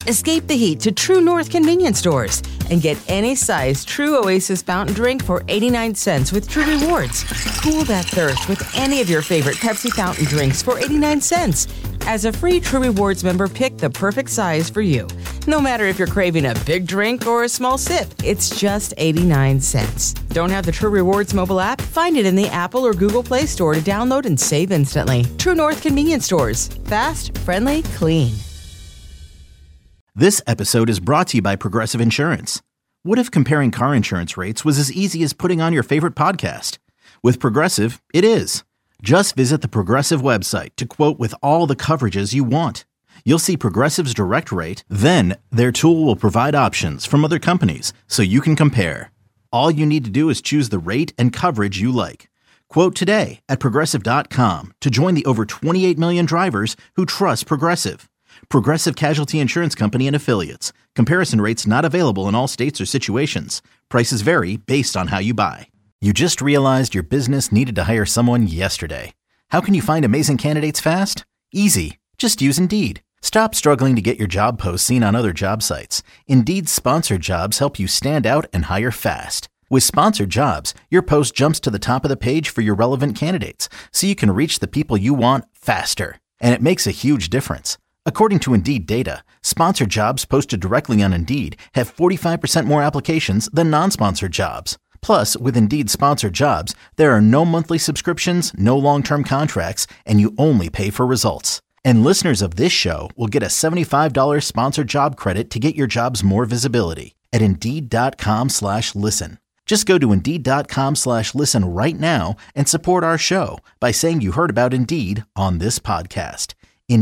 Escape the heat to True North convenience stores and get any size True Oasis fountain drink for 89 cents with True Rewards. Cool that thirst with any of your favorite Pepsi fountain drinks for 89 cents. As a free True Rewards member, pick the perfect size for you. No matter if you're craving a big drink or a small sip, it's just 89 cents. Don't have the True Rewards mobile app? Find it in the Apple or Google Play Store to download and save instantly. True North convenience stores. Fast, friendly, clean. This episode is brought to you by Progressive Insurance. What if comparing car insurance rates was as easy as putting on your favorite podcast? With Progressive, it is. Just visit the Progressive website to quote with all the coverages you want. You'll see Progressive's direct rate, then their tool will provide options from other companies so you can compare. All you need to do is choose the rate and coverage you like. Quote today at Progressive.com to join the over 28 million drivers who trust Progressive. Progressive Casualty Insurance Company and Affiliates. Comparison rates not available in all states or situations. Prices vary based on how you buy. You just realized your business needed to hire someone yesterday. How can you find amazing candidates fast? Easy. Just use Indeed. Stop struggling to get your job posts seen on other job sites. Indeed's sponsored jobs help you stand out and hire fast. With sponsored jobs, your post jumps to the top of the page for your relevant candidates, so you can reach the people you want faster. And it makes a huge difference. According to Indeed data, sponsored jobs posted directly on Indeed have 45% more applications than non-sponsored jobs. Plus, with Indeed sponsored jobs, there are no monthly subscriptions, no long-term contracts, and you only pay for results. And listeners of this show will get a $75 sponsored job credit to get your jobs more visibility at Indeed.com/listen. Just go to Indeed.com/listen right now and support our show by saying you heard about Indeed on this podcast.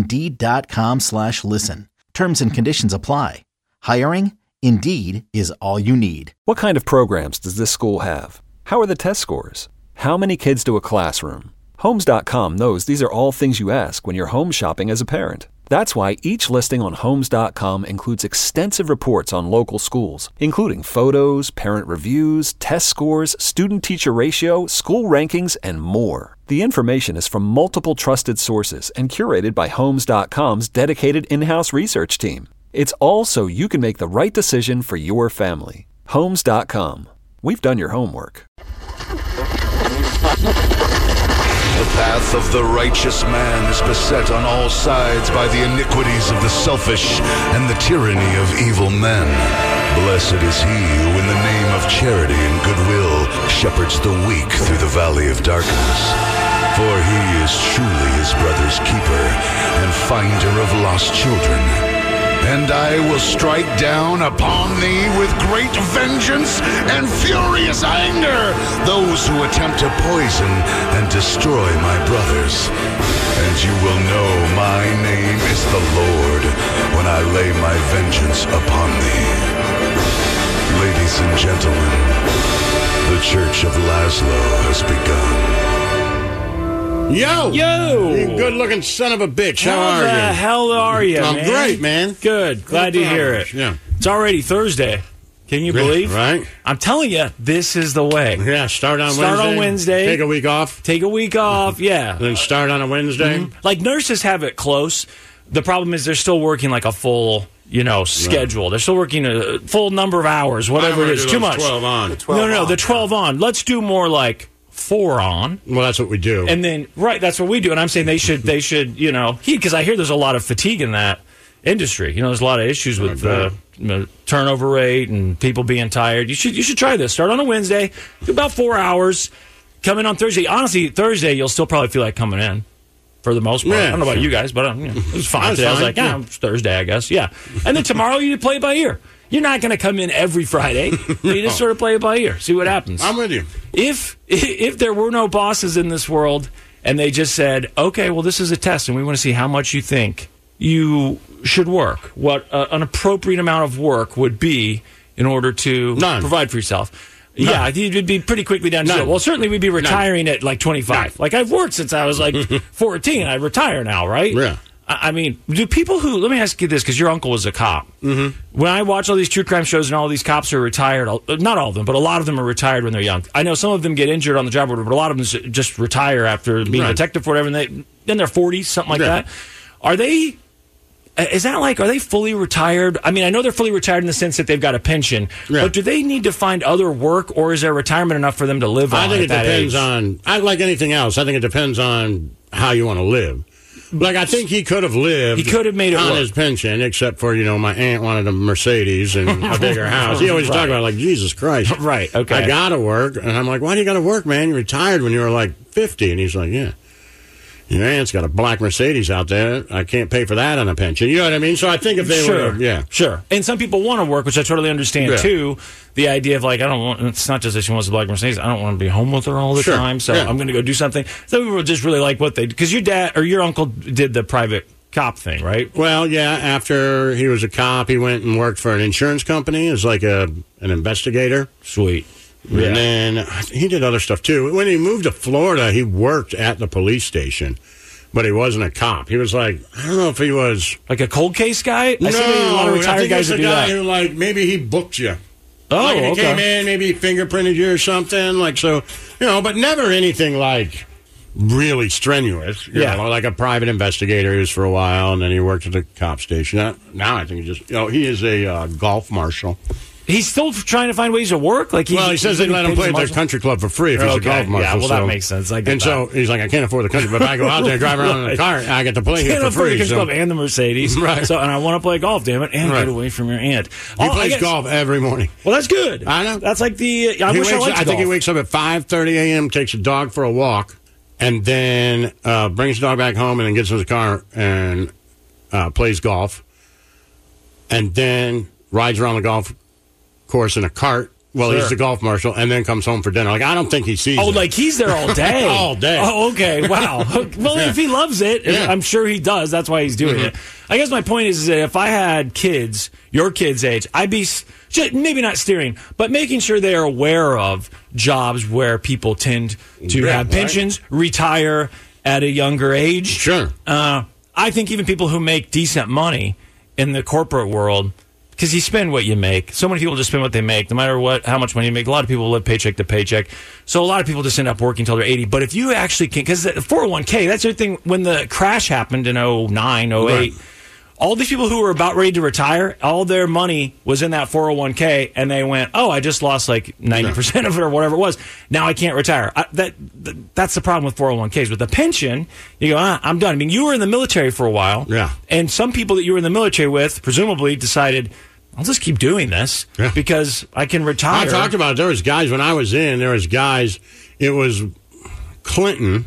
Indeed.com/listen. Terms and conditions apply. Hiring? Indeed is all you need. What kind of programs does this school have? How are the test scores? How many kids to a classroom? Homes.com knows these are all things you ask when you're home shopping as a parent. That's why each listing on Homes.com includes extensive reports on local schools, including photos, parent reviews, test scores, student-teacher ratio, school rankings, and more. The information is from multiple trusted sources and curated by Homes.com's dedicated in-house research team. It's all so you can make the right decision for your family. Homes.com. We've done your homework. The path of the righteous man is beset on all sides by the iniquities of the selfish and the tyranny of evil men. Blessed is he who in the name of charity and goodwill shepherds the weak through the valley of darkness. For he is truly his brother's keeper and finder of lost children. And I will strike down upon thee with great vengeance and furious anger those who attempt to poison and destroy my brothers. And you will know my name is the Lord when I lay my vengeance upon thee. Ladies and gentlemen, the Church of Laszlo has begun. Yo! Yo! You good-looking son of a bitch. How How are the you? hell are you, I'm man? great, man. Good. Glad to hear it. Yeah. It's already Thursday. Can you Yeah, believe? right? I'm telling you, this is the way. Yeah, start on Wednesday. Take a week off. Take a week off, yeah. Then start on a Wednesday. Mm-hmm. Like, nurses have it close. The problem is they're still working like a full, schedule. Right. They're still working a full number of hours, whatever it is. Too much. 12 on. The 12 on. Let's do more like 4 on. Well, that's what we do. And then, right, that's what we do. And I'm saying they should, because I hear there's a lot of fatigue in that industry. There's a lot of issues with turnover rate and people being tired. You should try this. Start on a Wednesday, do about 4 hours, come in on Thursday. Honestly, Thursday, you'll still probably feel like coming in for the most part. Yeah, I don't know about you guys, but it was fine today. I was like, it's Thursday, I guess. Yeah. And then tomorrow, you play it by ear. You're not going to come in every Friday. You just sort of play it by ear. See what happens. I'm with you. If there were no bosses in this world and they just said, okay, well, this is a test and we want to see how much you think you should work, what an appropriate amount of work would be in order to provide for yourself. None. Yeah, it'd be pretty quickly down to zero. Well, certainly we'd be retiring at like 25. None. Like, I've worked since I was like 14. I retire now, right? Yeah. I mean, do people who... Let me ask you this, because your uncle was a cop. Mm-hmm. When I watch all these true crime shows and all these cops are retired, not all of them, but a lot of them are retired when they're young. I know some of them get injured on the job, but a lot of them just retire after being a detective or whatever, and then they're 40, something like that. Are they Is that like, are they fully retired? I mean, I know they're fully retired in the sense that they've got a pension, but do they need to find other work, or is their retirement enough for them to live on? I think it depends on, like anything else, I think it depends on how you want to live. Like, I think he could have lived. He could have made it on work. his pension, except for, my aunt wanted a Mercedes and a bigger house. He always talked about, like, Jesus Christ. Right, okay. I got to work. And I'm like, why do you got to work, man? You retired when you were, like, 50. And he's like, yeah. Your aunt's got a black Mercedes out there. I can't pay for that on a pension. You know what I mean? So I think if they were, Sure. And some people want to work, which I totally understand, too. The idea of, like, it's not just that she wants a black Mercedes. I don't want to be home with her all the time, so I'm going to go do something. Some people just really like what they do. Because your dad or your uncle did the private cop thing, right? Well, yeah. After he was a cop, he went and worked for an insurance company as, like, an investigator. Sweet. And then he did other stuff, too. When he moved to Florida, he worked at the police station, but he wasn't a cop. He was like, I don't know if he was... Like a cold case guy? No, I see a lot of retired guys he was that a do guy that. who, like, maybe he booked you. Oh, like, he okay. came in, maybe he fingerprinted you or something, like, so, but never anything, like, really strenuous. You know, like a private investigator he was for a while, and then he worked at the cop station. Now I think he just, he is a golf marshal. He's still trying to find ways to work. Like he says they let him play at their country club for free if he's a golf marshal. Yeah, well, that makes sense. I get and so he's like, I can't afford the country, but if I go out there and drive around in the car, I get to play here for free. The country club and the Mercedes, right? So, and I want to play golf, damn it, and get away from your aunt. He plays golf every morning. Well, that's good. I know. That's like the. I think he wakes up at 5:30 a.m., takes a dog for a walk, and then brings the dog back home, and then gets in his car and plays golf, and then rides around the golf course in a cart. Well, he's the golf marshal, and then comes home for dinner. Like, I don't think he sees it. Like he's there all day. All day. Oh, okay. Wow. Well, if he loves it, I'm sure he does. That's why he's doing it. I guess my point is that if I had kids, your kids' age, I'd be maybe not steering, but making sure they are aware of jobs where people tend to have pensions, retire at a younger age. Sure. I think even people who make decent money in the corporate world, because you spend what you make. So many people just spend what they make, no matter how much money you make. A lot of people live paycheck to paycheck. So a lot of people just end up working until they're 80. But if you actually can, because the 401k, that's the thing. When the crash happened in 09, 08, all these people who were about ready to retire, all their money was in that 401k, and they went, oh, I just lost like 90% of it or whatever it was. Now I can't retire. That's the problem with 401ks. With the pension, you go, I'm done. I mean, you were in the military for a while. Yeah. And some people that you were in the military with presumably decided, I'll just keep doing this because I can retire. I talked about it. There was guys when I was in. There was guys. It was Clinton,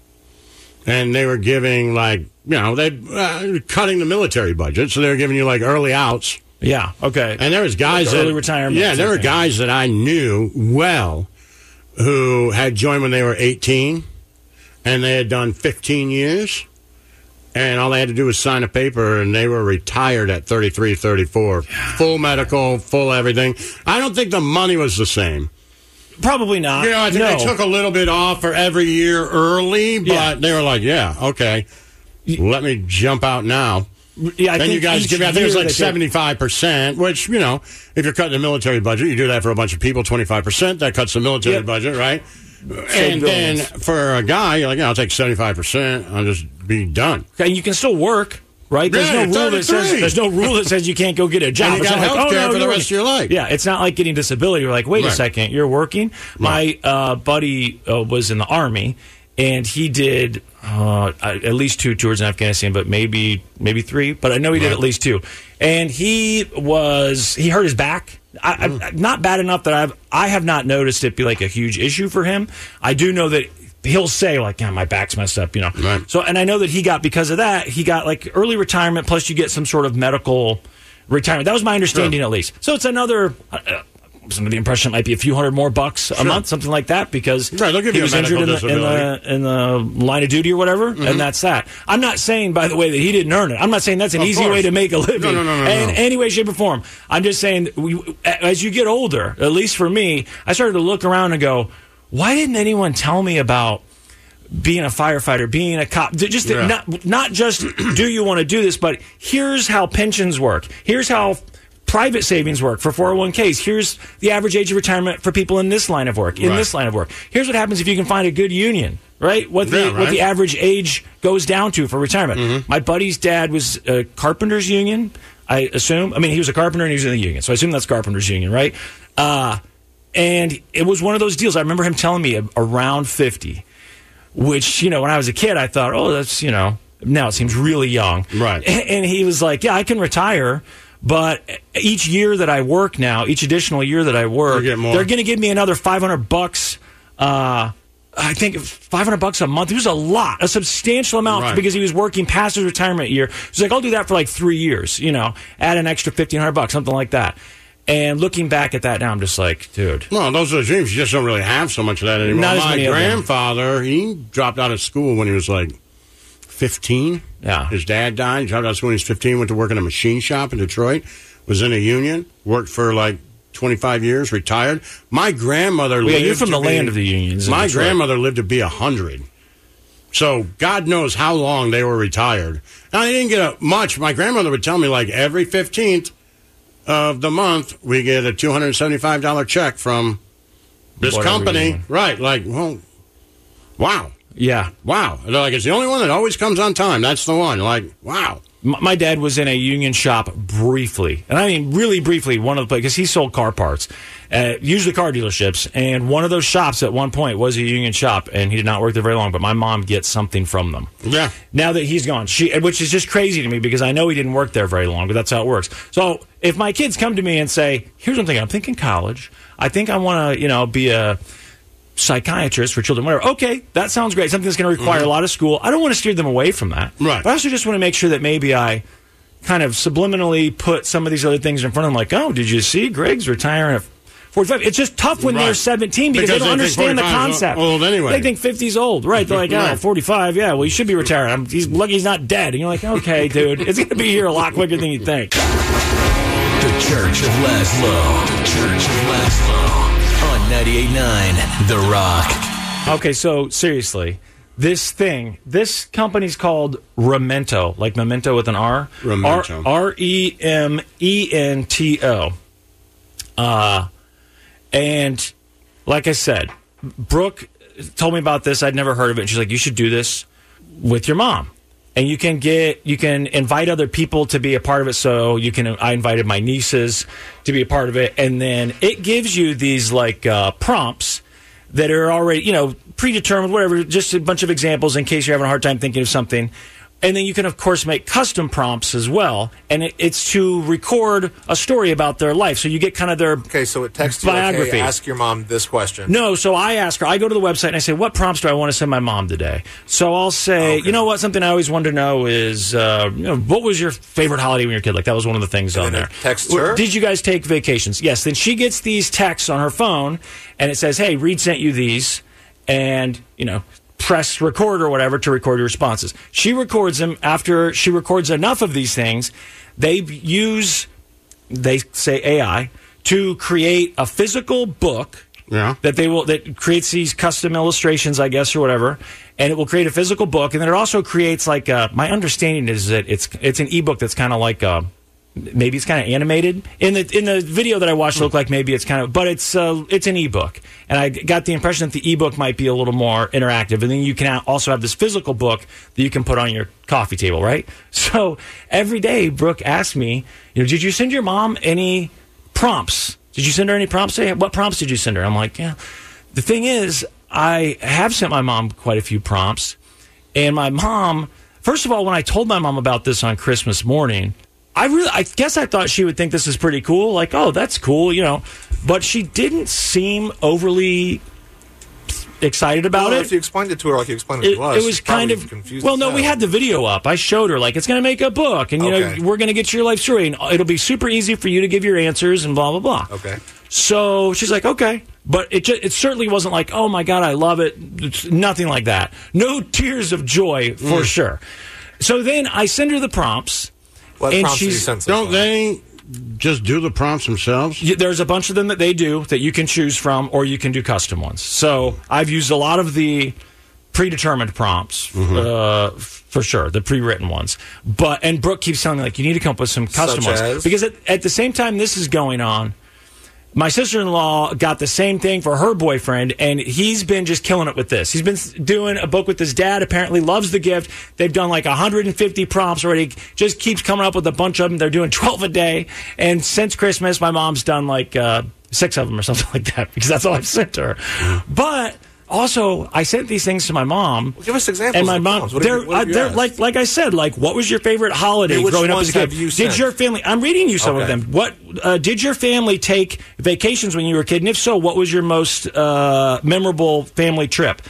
and they were giving they cutting the military budget, so they were giving you like early outs. Yeah. Okay. And there was guys early retirement. Yeah, there were guys that I knew well who had joined when they were 18, and they had done 15 years. And all they had to do was sign a paper, and they were retired at 33, 34. Full medical, full everything. I don't think the money was the same. Probably not. I think they took a little bit off for every year early, but they were like, okay, let me jump out now. Yeah, then you guys give me, I think it was like 75%, which, if you're cutting the military budget, you do that for a bunch of people, 25%. That cuts the military budget, right? And then for a guy, you're like, I'll take 75%. I'll just be done. And you can still work, right? There's no rule that says you can't go get a job. And you got health care for the rest of your life. Yeah, it's not like getting disability. You're like, wait a second, you're working? My buddy was in the Army, and he did at least 2 tours in Afghanistan, but maybe 3. But I know he did at least 2. And he hurt his back. Not bad enough that I have not noticed it be like a huge issue for him. I do know that he'll say like, my back's messed up, Right. So, and I know that he got, because of that, he got like early retirement, plus you get some sort of medical retirement. That was my understanding, at least. So it's another. Some of the impression might be a few $100 more a month, something like that, because he was injured in the line of duty or whatever, and that's that. I'm not saying, by the way, that he didn't earn it. I'm not saying that's an easy way to make a living in any way, shape, or form. I'm just saying, as you get older, at least for me, I started to look around and go, why didn't anyone tell me about being a firefighter, being a cop? Not just do you want to do this, but here's how pensions work. Here's how private savings work for 401ks. Here's the average age of retirement for people in this line of work, this line of work. Here's what happens if you can find a good union, right? What the average age goes down to for retirement. Mm-hmm. My buddy's dad was a carpenter's union, I assume. I mean, he was a carpenter and he was in the union, so I assume that's carpenter's union, right? And it was one of those deals. I remember him telling me around 50, which, when I was a kid, I thought, oh, that's, now it seems really young. Right. And he was like, yeah, I can retire, but each year that I work now, each additional year that I work, they're going to give me another $500. I think $500 a month. It was a substantial amount because he was working past his retirement year. He's like, I'll do that for like 3 years, add an extra $1,500, something like that. And looking back at that now, I'm just like, dude. No, those are the dreams. You just don't really have so much of that anymore. My grandfather, he dropped out of school when he was like 15. Yeah. His dad died. He dropped out of school when he was 15, went to work in a machine shop in Detroit, was in a union, worked for like 25 years, retired. My grandmother lived you're from the land of the unions. My grandmother lived to be 100. So God knows how long they were retired. Now, they didn't get much. My grandmother would tell me, like, every 15th of the month, we get a $275 check from this company. Right. Like, well, wow. Yeah. Wow. They're like, it's the only one that always comes on time. That's the one. Like, wow. My dad was in a union shop briefly, and I mean really briefly, because he sold car parts, usually car dealerships, and one of those shops at one point was a union shop, and he did not work there very long, but my mom gets something from them. Yeah. Now that he's gone, which is just crazy to me because I know he didn't work there very long, but that's how it works. So if my kids come to me and say, here's what I'm thinking college, I think I want to, be a psychiatrist for children, whatever. Okay, that sounds great. Something that's going to require a lot of school. I don't want to steer them away from that. Right. But I also just want to make sure that maybe I kind of subliminally put some of these other things in front of them, like, oh, did you see Greg's retiring at 45? It's just tough when they're 17 because they don't understand the concept. Old anyway. They think 50's old, right? They're like, oh, 45, yeah, well, you should be retiring. He's lucky he's not dead. And you're like, okay, dude, it's going to be here a lot quicker than you think. The Church of Laszlo. The Church of Laszlo. On 98.9 The Rock. Okay, so seriously, this company's called Remento, like memento with an R. Remento. Remento. And like I said, Brooke told me about this. I'd never heard of it. She's like, you should do this with your mom. And you can invite other people to be a part of it. So I invited my nieces to be a part of it. And then it gives you these like prompts that are already, predetermined, whatever, just a bunch of examples in case you're having a hard time thinking of something. And then you can, of course, make custom prompts as well. And it's to record a story about their life. So you get kind of their Okay, so it texts you, biography. Like, hey, ask your mom this question. No, so I ask her. I go to the website and I say, what prompts do I want to send my mom today? So I'll say, you know what, something I always wanted to know is, what was your favorite holiday when you were a kid? Like, that was one of the things on there. Texts her? Did you guys take vacations? Yes. Then she gets these texts on her phone, and it says, hey, Reed sent you these, and, press record or whatever to record your responses. She records them. After she records enough of these things, they say AI, to create a physical book that creates these custom illustrations, I guess, or whatever, and it will create a physical book, and then it also creates like my understanding is that it's an ebook that's kind of like maybe it's kind of animated. In the video that I watched, it looked like maybe it's kind of, but it's an ebook. And I got the impression that the ebook might be a little more interactive. And then you can also have this physical book that you can put on your coffee table, right? So every day, Brooke asks me, did you send your mom any prompts? Did you send her any prompts? What prompts did you send her? I'm like, yeah. The thing is, I have sent my mom quite a few prompts. And my mom, first of all, when I told my mom about this on Christmas morning, I guess I thought she would think this is pretty cool. Like, oh, that's cool, But she didn't seem overly excited about it. If you explained it to her like you explained it to us, it was kind of confused. Well, no, we had the video up. I showed her, like, it's going to make a book, and, we're going to get your life story, and it'll be super easy for you to give your answers, and blah, blah, blah. Okay. So she's like, okay. But it certainly wasn't like, oh, my God, I love it. It's nothing like that. No tears of joy, for sure. So then I send her the prompts. What prompts do you send? Don't they just do the prompts themselves? There's a bunch of them that they do that you can choose from, or you can do custom ones. So I've used a lot of the predetermined prompts, for sure, the pre-written ones. And Brooke keeps telling me, like, you need to come up with some custom ones. Because at the same time this is going on, my sister-in-law got the same thing for her boyfriend, and he's been just killing it with this. He's been doing a book with his dad, apparently loves the gift. They've done like 150 prompts already, just keeps coming up with a bunch of them. They're doing 12 a day, and since Christmas, my mom's done like 6 of them or something like that, because that's all I've sent to her. But also, I sent these things to my mom. Well, give us examples. And my mom, they're like I said, like, what was your favorite holiday growing up as a kid? Did your family? I'm reading you some of them. What did your family take vacations when you were a kid? And if so, what was your most memorable family trip?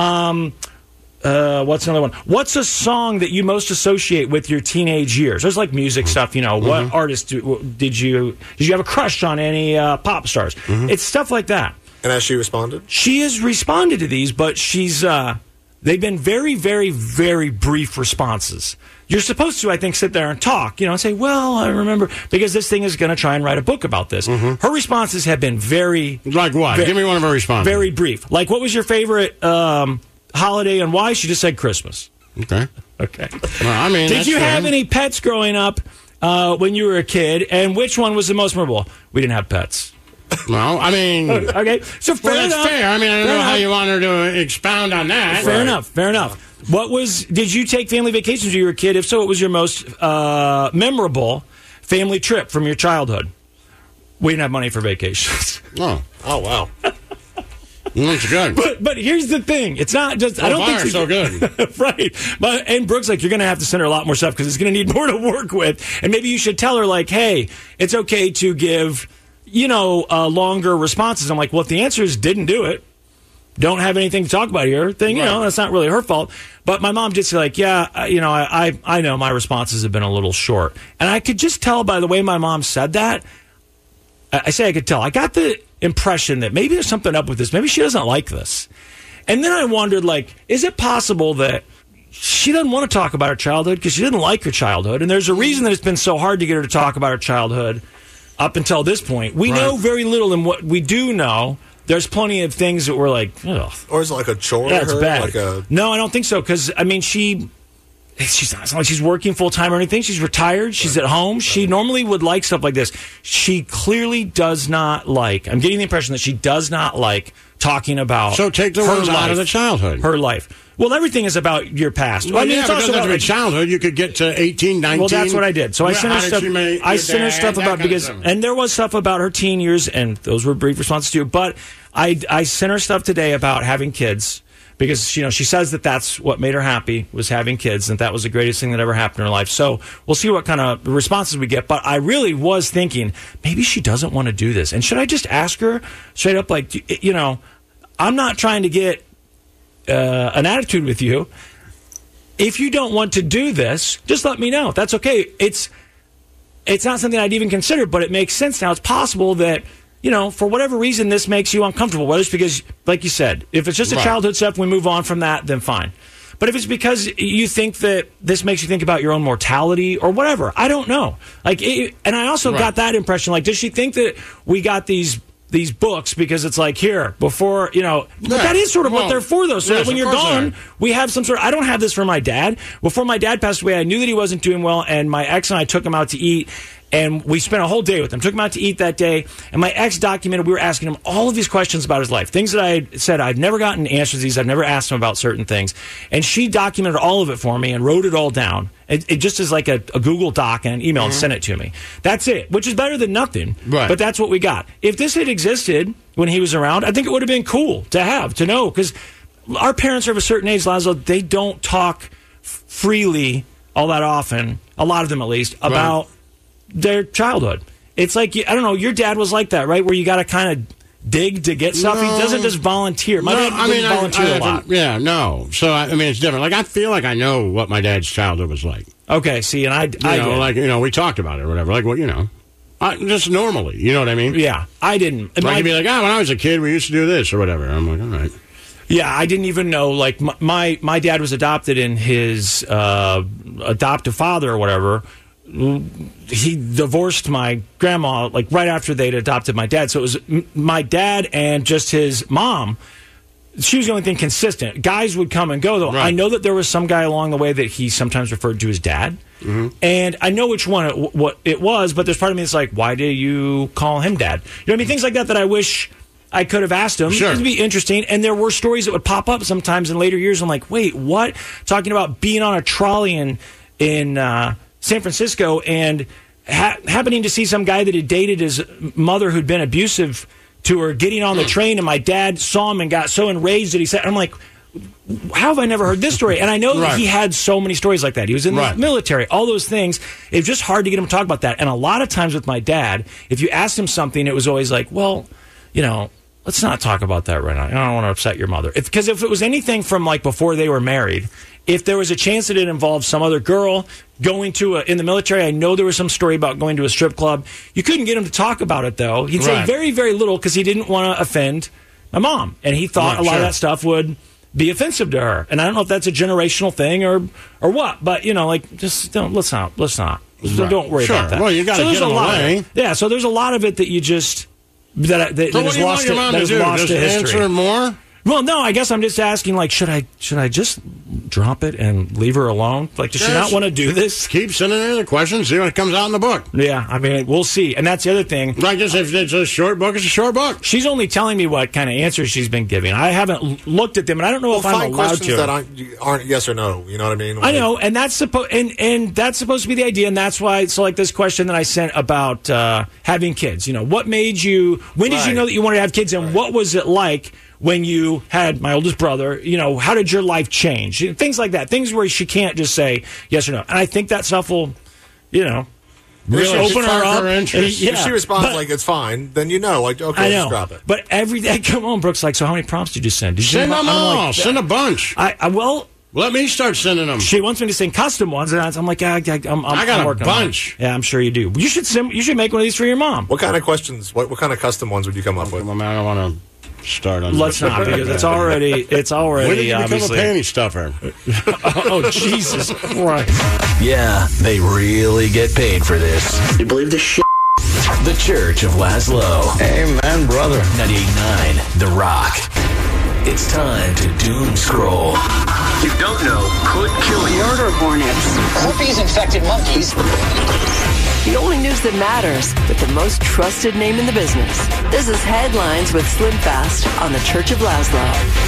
What's another one? What's a song that you most associate with your teenage years? There's like music stuff, you know. What artist did you have a crush on? Any pop stars? It's stuff like that. And has she responded? She has responded to these, but she's they've been very, very, very brief responses. You're supposed to, I think, sit there and talk, you know, and say, well, I remember, because this thing is going to try and write a book about this. Her responses have been very... Like what? Give me one of her responses. Very brief. Like, what was your favorite holiday and why? She just said Christmas. Okay. Okay. Well, I mean, did you have any pets growing up when you were a kid, and which one was the most memorable? We didn't have pets. Well, I mean... Okay, so fair enough. That's fair. I mean, I don't know how you want her to expound on that. Fair enough, fair enough. Did you take family vacations when you were a kid? If so, what was your most memorable family trip from your childhood? We didn't have money for vacations. Oh, wow. That's good. But here's the thing. It's not just... I don't think so good. Right. And Brooke's like, you're going to have to send her a lot more stuff because it's going to need more to work with. And maybe you should tell her, like, hey, it's okay to give... longer responses. I'm like, well, if the answer is didn't do it, don't have anything to talk about here, then, that's not really her fault. But my mom did say, like, yeah, I know my responses have been a little short. And I could just tell by the way my mom said that, I could tell. I got the impression that maybe there's something up with this. Maybe she doesn't like this. And then I wondered, like, is it possible that she doesn't want to talk about her childhood because she didn't like her childhood? And there's a reason that it's been so hard to get her to talk about her childhood up until this point. We know very little, and what we do know, there's plenty of things that we're like, ugh. Or is it like a chore? Yeah, it's bad. Like No, I don't think so, because, I mean, she's not like she's working full-time or anything. She's retired. She's at home. She normally would like stuff like this. She clearly does not like, I'm getting the impression that she does not like talking about So take the words out of the childhood. Her life. Well, everything is about your past. Well, it's also about childhood. You could get to 18, 19. Well, that's what I did. So I sent her stuff about, because, and there was stuff about her teen years, and those were brief responses too. But I sent her stuff today about having kids, because she says that that's what made her happy, was having kids, and that was the greatest thing that ever happened in her life. So we'll see what kind of responses we get. But I really was thinking maybe she doesn't want to do this, and should I just ask her straight up, like, I'm not trying to get an attitude with you. If you don't want to do this, just let me know. That's okay. It's not something I'd even consider, but it makes sense now. It's possible that, for whatever reason, this makes you uncomfortable. Whether it's because, like you said, if it's just a childhood stuff, we move on from that, then fine. But if it's because you think that this makes you think about your own mortality or whatever, I don't know. And I also got that impression. Like, does she think that we got these books because it's like, here, before, but that is sort of what they're for, though. So that when you're gone, we have some sort of, I don't have this for my dad. Before my dad passed away, I knew that he wasn't doing well, and my ex and I took him out to eat, and we spent a whole day with him. Took him out to eat that day, and my ex documented, we were asking him all of these questions about his life, things that I had said I'd never gotten answers to these, I've never asked him about certain things, and she documented all of it for me and wrote it all down. It just is like a Google Doc and an email and sent it to me. That's it, which is better than nothing, but that's what we got. If this had existed when he was around, I think it would have been cool to know, because our parents are of a certain age, Laszlo, they don't talk freely all that often, a lot of them at least, about their childhood. It's like, I don't know, your dad was like that, right? Where you got to kind of dig to get stuff. He doesn't just volunteer. My dad didn't volunteer a lot. Yeah, no. So, I mean, it's different. Like, I feel like I know what my dad's childhood was like. Okay, see, and I we talked about it or whatever. Like, just normally, you know what I mean? Yeah, I didn't. Like, you'd be like, when I was a kid, we used to do this or whatever. I'm like, all right. Yeah, I didn't even know. Like, my dad was adopted, and his adoptive father or whatever, he divorced my grandma, like, right after they'd adopted my dad. So it was my dad and just his mom she was the only thing consistent. Guys would come and go, though. Right. I know that there was some guy along the way that he sometimes referred to as dad. Mm-hmm. And I know which one what it was, but there's part of me that's like, why do you call him dad? You know what I mean? Things like that I wish I could have asked him. Sure. It'd be interesting. And there were stories that would pop up sometimes in later years. I'm like, wait, what? Talking about being on a trolley in San Francisco and happening to see some guy that had dated his mother who'd been abusive to her, getting on the train, and my dad saw him and got so enraged that he said, I'm like, how have I never heard this story? And I know that he had so many stories like that. He was in the military, all those things. It was just hard to get him to talk about that. And a lot of times with my dad, if you asked him something, it was always like, well, you know, let's not talk about that right now. I don't want to upset your mother. Because if it was anything from like before they were married, if there was a chance that it involved some other girl going to in the military, I know there was some story about going to a strip club. You couldn't get him to talk about it, though. He'd say very, very little because he didn't want to offend my mom. And he thought a lot of that stuff would be offensive to her. And I don't know if that's a generational thing or what. But, you know, like, just don't, let's not. Don't worry about that. Well, you got to get them away. Yeah, so there's a lot of it that you just... That so what do you want your mom to do? Just answer more? Well, no, I guess I'm just asking, like, should I just drop it and leave her alone? Like, does she not want to do this? Keep sending in the questions, see what comes out in the book. Yeah, I mean, we'll see. And that's the other thing. Like, if it's a short book, it's a short book. She's only telling me what kind of answers she's been giving. I haven't looked at them, and I don't know if I'm allowed to. Questions that aren't yes or no. You know what I mean? I know, and that's supposed to be the idea, and that's why. So, like this question that I sent about having kids. You know, what made you? When did you know that you wanted to have kids, and what was it like when you had my oldest brother? You know, how did your life change? Things like that. Things where she can't just say yes or no. And I think that stuff will, you know, really open her up. If she responds like it's fine, then you know, like, okay, just drop it. But every day I come home, Brooks, like, so how many prompts did you send? Did you send them all. Like, send a bunch. Well, let me start sending them. She wants me to send custom ones, and I'm like, I got a bunch. Yeah, I'm sure you do. You should make one of these for your mom. What kind of questions? What kind of custom ones would you come up with? I don't want to start on. Let's not, because it's already when did you obviously become a panty stuffer? Oh, Jesus Christ! Yeah, they really get paid for this. You believe this shit? The Church of Laszlo. Amen, brother. 98.9 The Rock. It's time to doom scroll. You don't know could kill you. Murder hornets. Herpes-infected monkeys. The only news that matters with the most trusted name in the business. This is Headlines with Slim Fast on the Church of Laszlo.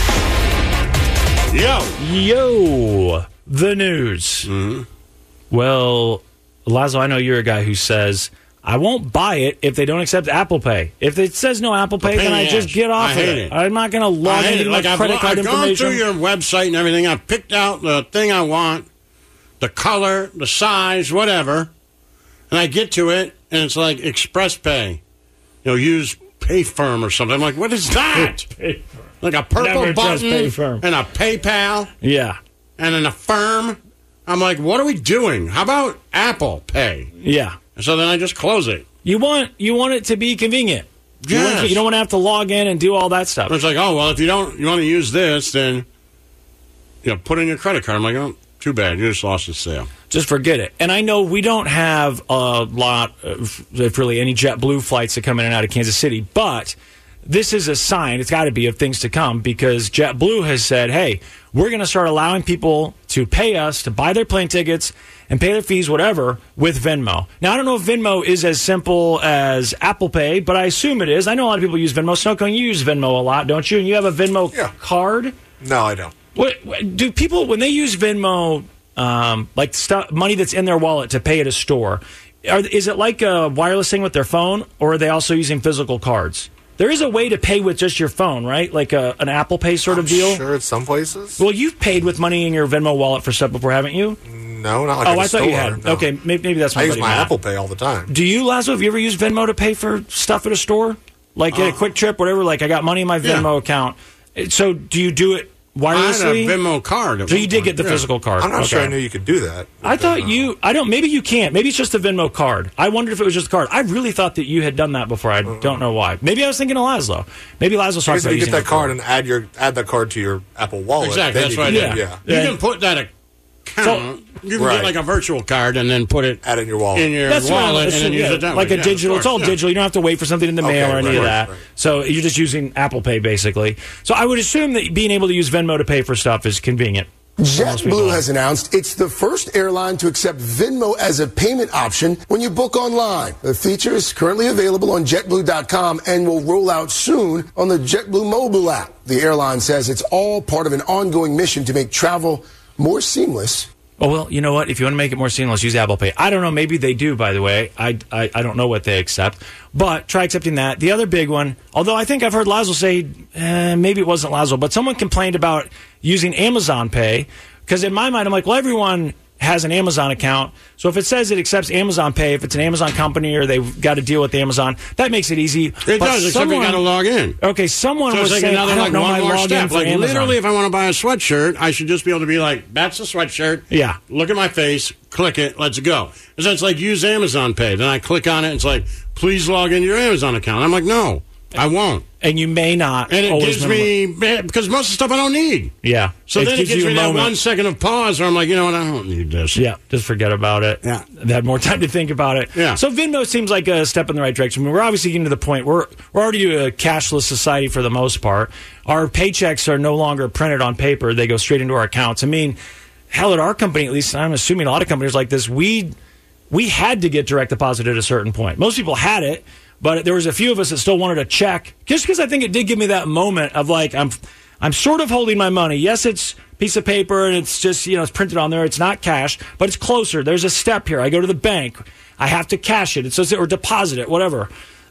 Yo, the news. Mm-hmm. Well, Laszlo, I know you're a guy who says, I won't buy it if they don't accept Apple Pay. If it says no Apple Pay, then I just get off of it. I'm not going to log into my credit card information. I've gone through your website and everything. I've picked out the thing I want, the color, the size, whatever, and I get to it, and it's like Express Pay. You know, use Payfirm or something. I'm like, what is that? Like a purple button and a PayPal? Yeah. And then a firm? I'm like, what are we doing? How about Apple Pay? Yeah. So then I just close it. You want it to be convenient. Yes. You don't want to have to log in and do all that stuff. It's like, oh, well, if you want to use this, then put in your credit card. I'm like, oh, too bad. You just lost the sale. Just forget it. And I know we don't have a lot of, if really, any JetBlue flights that come in and out of Kansas City, but this is a sign, it's got to be, of things to come, because JetBlue has said, hey, we're going to start allowing people to pay us to buy their plane tickets and pay their fees, whatever, with Venmo. Now, I don't know if Venmo is as simple as Apple Pay, but I assume it is. I know a lot of people use Venmo. Snowcone, you use Venmo a lot, don't you? And you have a Venmo card? No, I don't. What do people, when they use Venmo, like money that's in their wallet to pay at a store, is it like a wireless thing with their phone, or are they also using physical cards? There is a way to pay with just your phone, right? Like an Apple Pay sort of deal? Sure, at some places. Well, you've paid with money in your Venmo wallet for stuff before, haven't you? No, not like at a I thought store, you had. no. Okay, maybe that's my I use buddy my Matt. Apple Pay all the time. Do you, Laszlo, have you ever used Venmo to pay for stuff at a store? Like at a Quick Trip, whatever, like I got money in my Venmo account. So do you do it wirelessly? I had a Venmo card. So you did get the physical card. I'm not sure I knew you could do that. I thought maybe you can't. Maybe it's just the Venmo card. I wondered if it was just a card. I really thought that you had done that before. I don't know why. Maybe I was thinking of Laszlo. Maybe Laszlo's talking about you using get that card and add that card to your Apple Wallet. Exactly, that's right. Yeah. You can put that account. You can get like a virtual card and then put it add in your wallet. In your wallet and then use it that like way. a digital. It's all digital. You don't have to wait for something in the mail or any of that. Right. So you're just using Apple Pay basically. So I would assume that being able to use Venmo to pay for stuff is convenient. JetBlue has announced it's the first airline to accept Venmo as a payment option when you book online. The feature is currently available on JetBlue.com and will roll out soon on the JetBlue mobile app. The airline says it's all part of an ongoing mission to make travel more seamless. Oh, well, you know what? If you want to make it more seamless, use Apple Pay. I don't know. Maybe they do, by the way. I don't know what they accept. But try accepting that. The other big one, although I think I've heard Laszlo say, maybe it wasn't Laszlo, but someone complained about using Amazon Pay. Because in my mind, I'm like, well, everyone has an Amazon account. So if it says it accepts Amazon Pay, if it's an Amazon company or they've got to deal with Amazon, that makes it easy. It does, except you got to log in. Okay, someone was like saying, I don't know one my more login step. for Like Amazon. literally, if I want to buy a sweatshirt, I should just be able to be like, that's the sweatshirt. Yeah. Look at my face, click it, let's go. So it's like, use Amazon Pay. Then I click on it, and it's like, please log into your Amazon account. I'm like, no, I won't. And you may not. And it gives me, because most of the stuff I don't need. Yeah. So then it gives me that 1 second of pause where I'm like, you know what, I don't need this. Yeah, just forget about it. Yeah. They had more time to think about it. Yeah. So Venmo seems like a step in the right direction. I mean, we're obviously getting to the point, we're already a cashless society for the most part. Our paychecks are no longer printed on paper. They go straight into our accounts. I mean, hell, at our company, at least, I'm assuming a lot of companies like this, we had to get direct deposit at a certain point. Most people had it. But there was a few of us that still wanted to check, just because I think it did give me that moment of like, I'm sort of holding my money. Yes, it's a piece of paper and it's just, it's printed on there. It's not cash, but it's closer. There's a step here. I go to the bank. I have to cash it. It says or deposit it, whatever.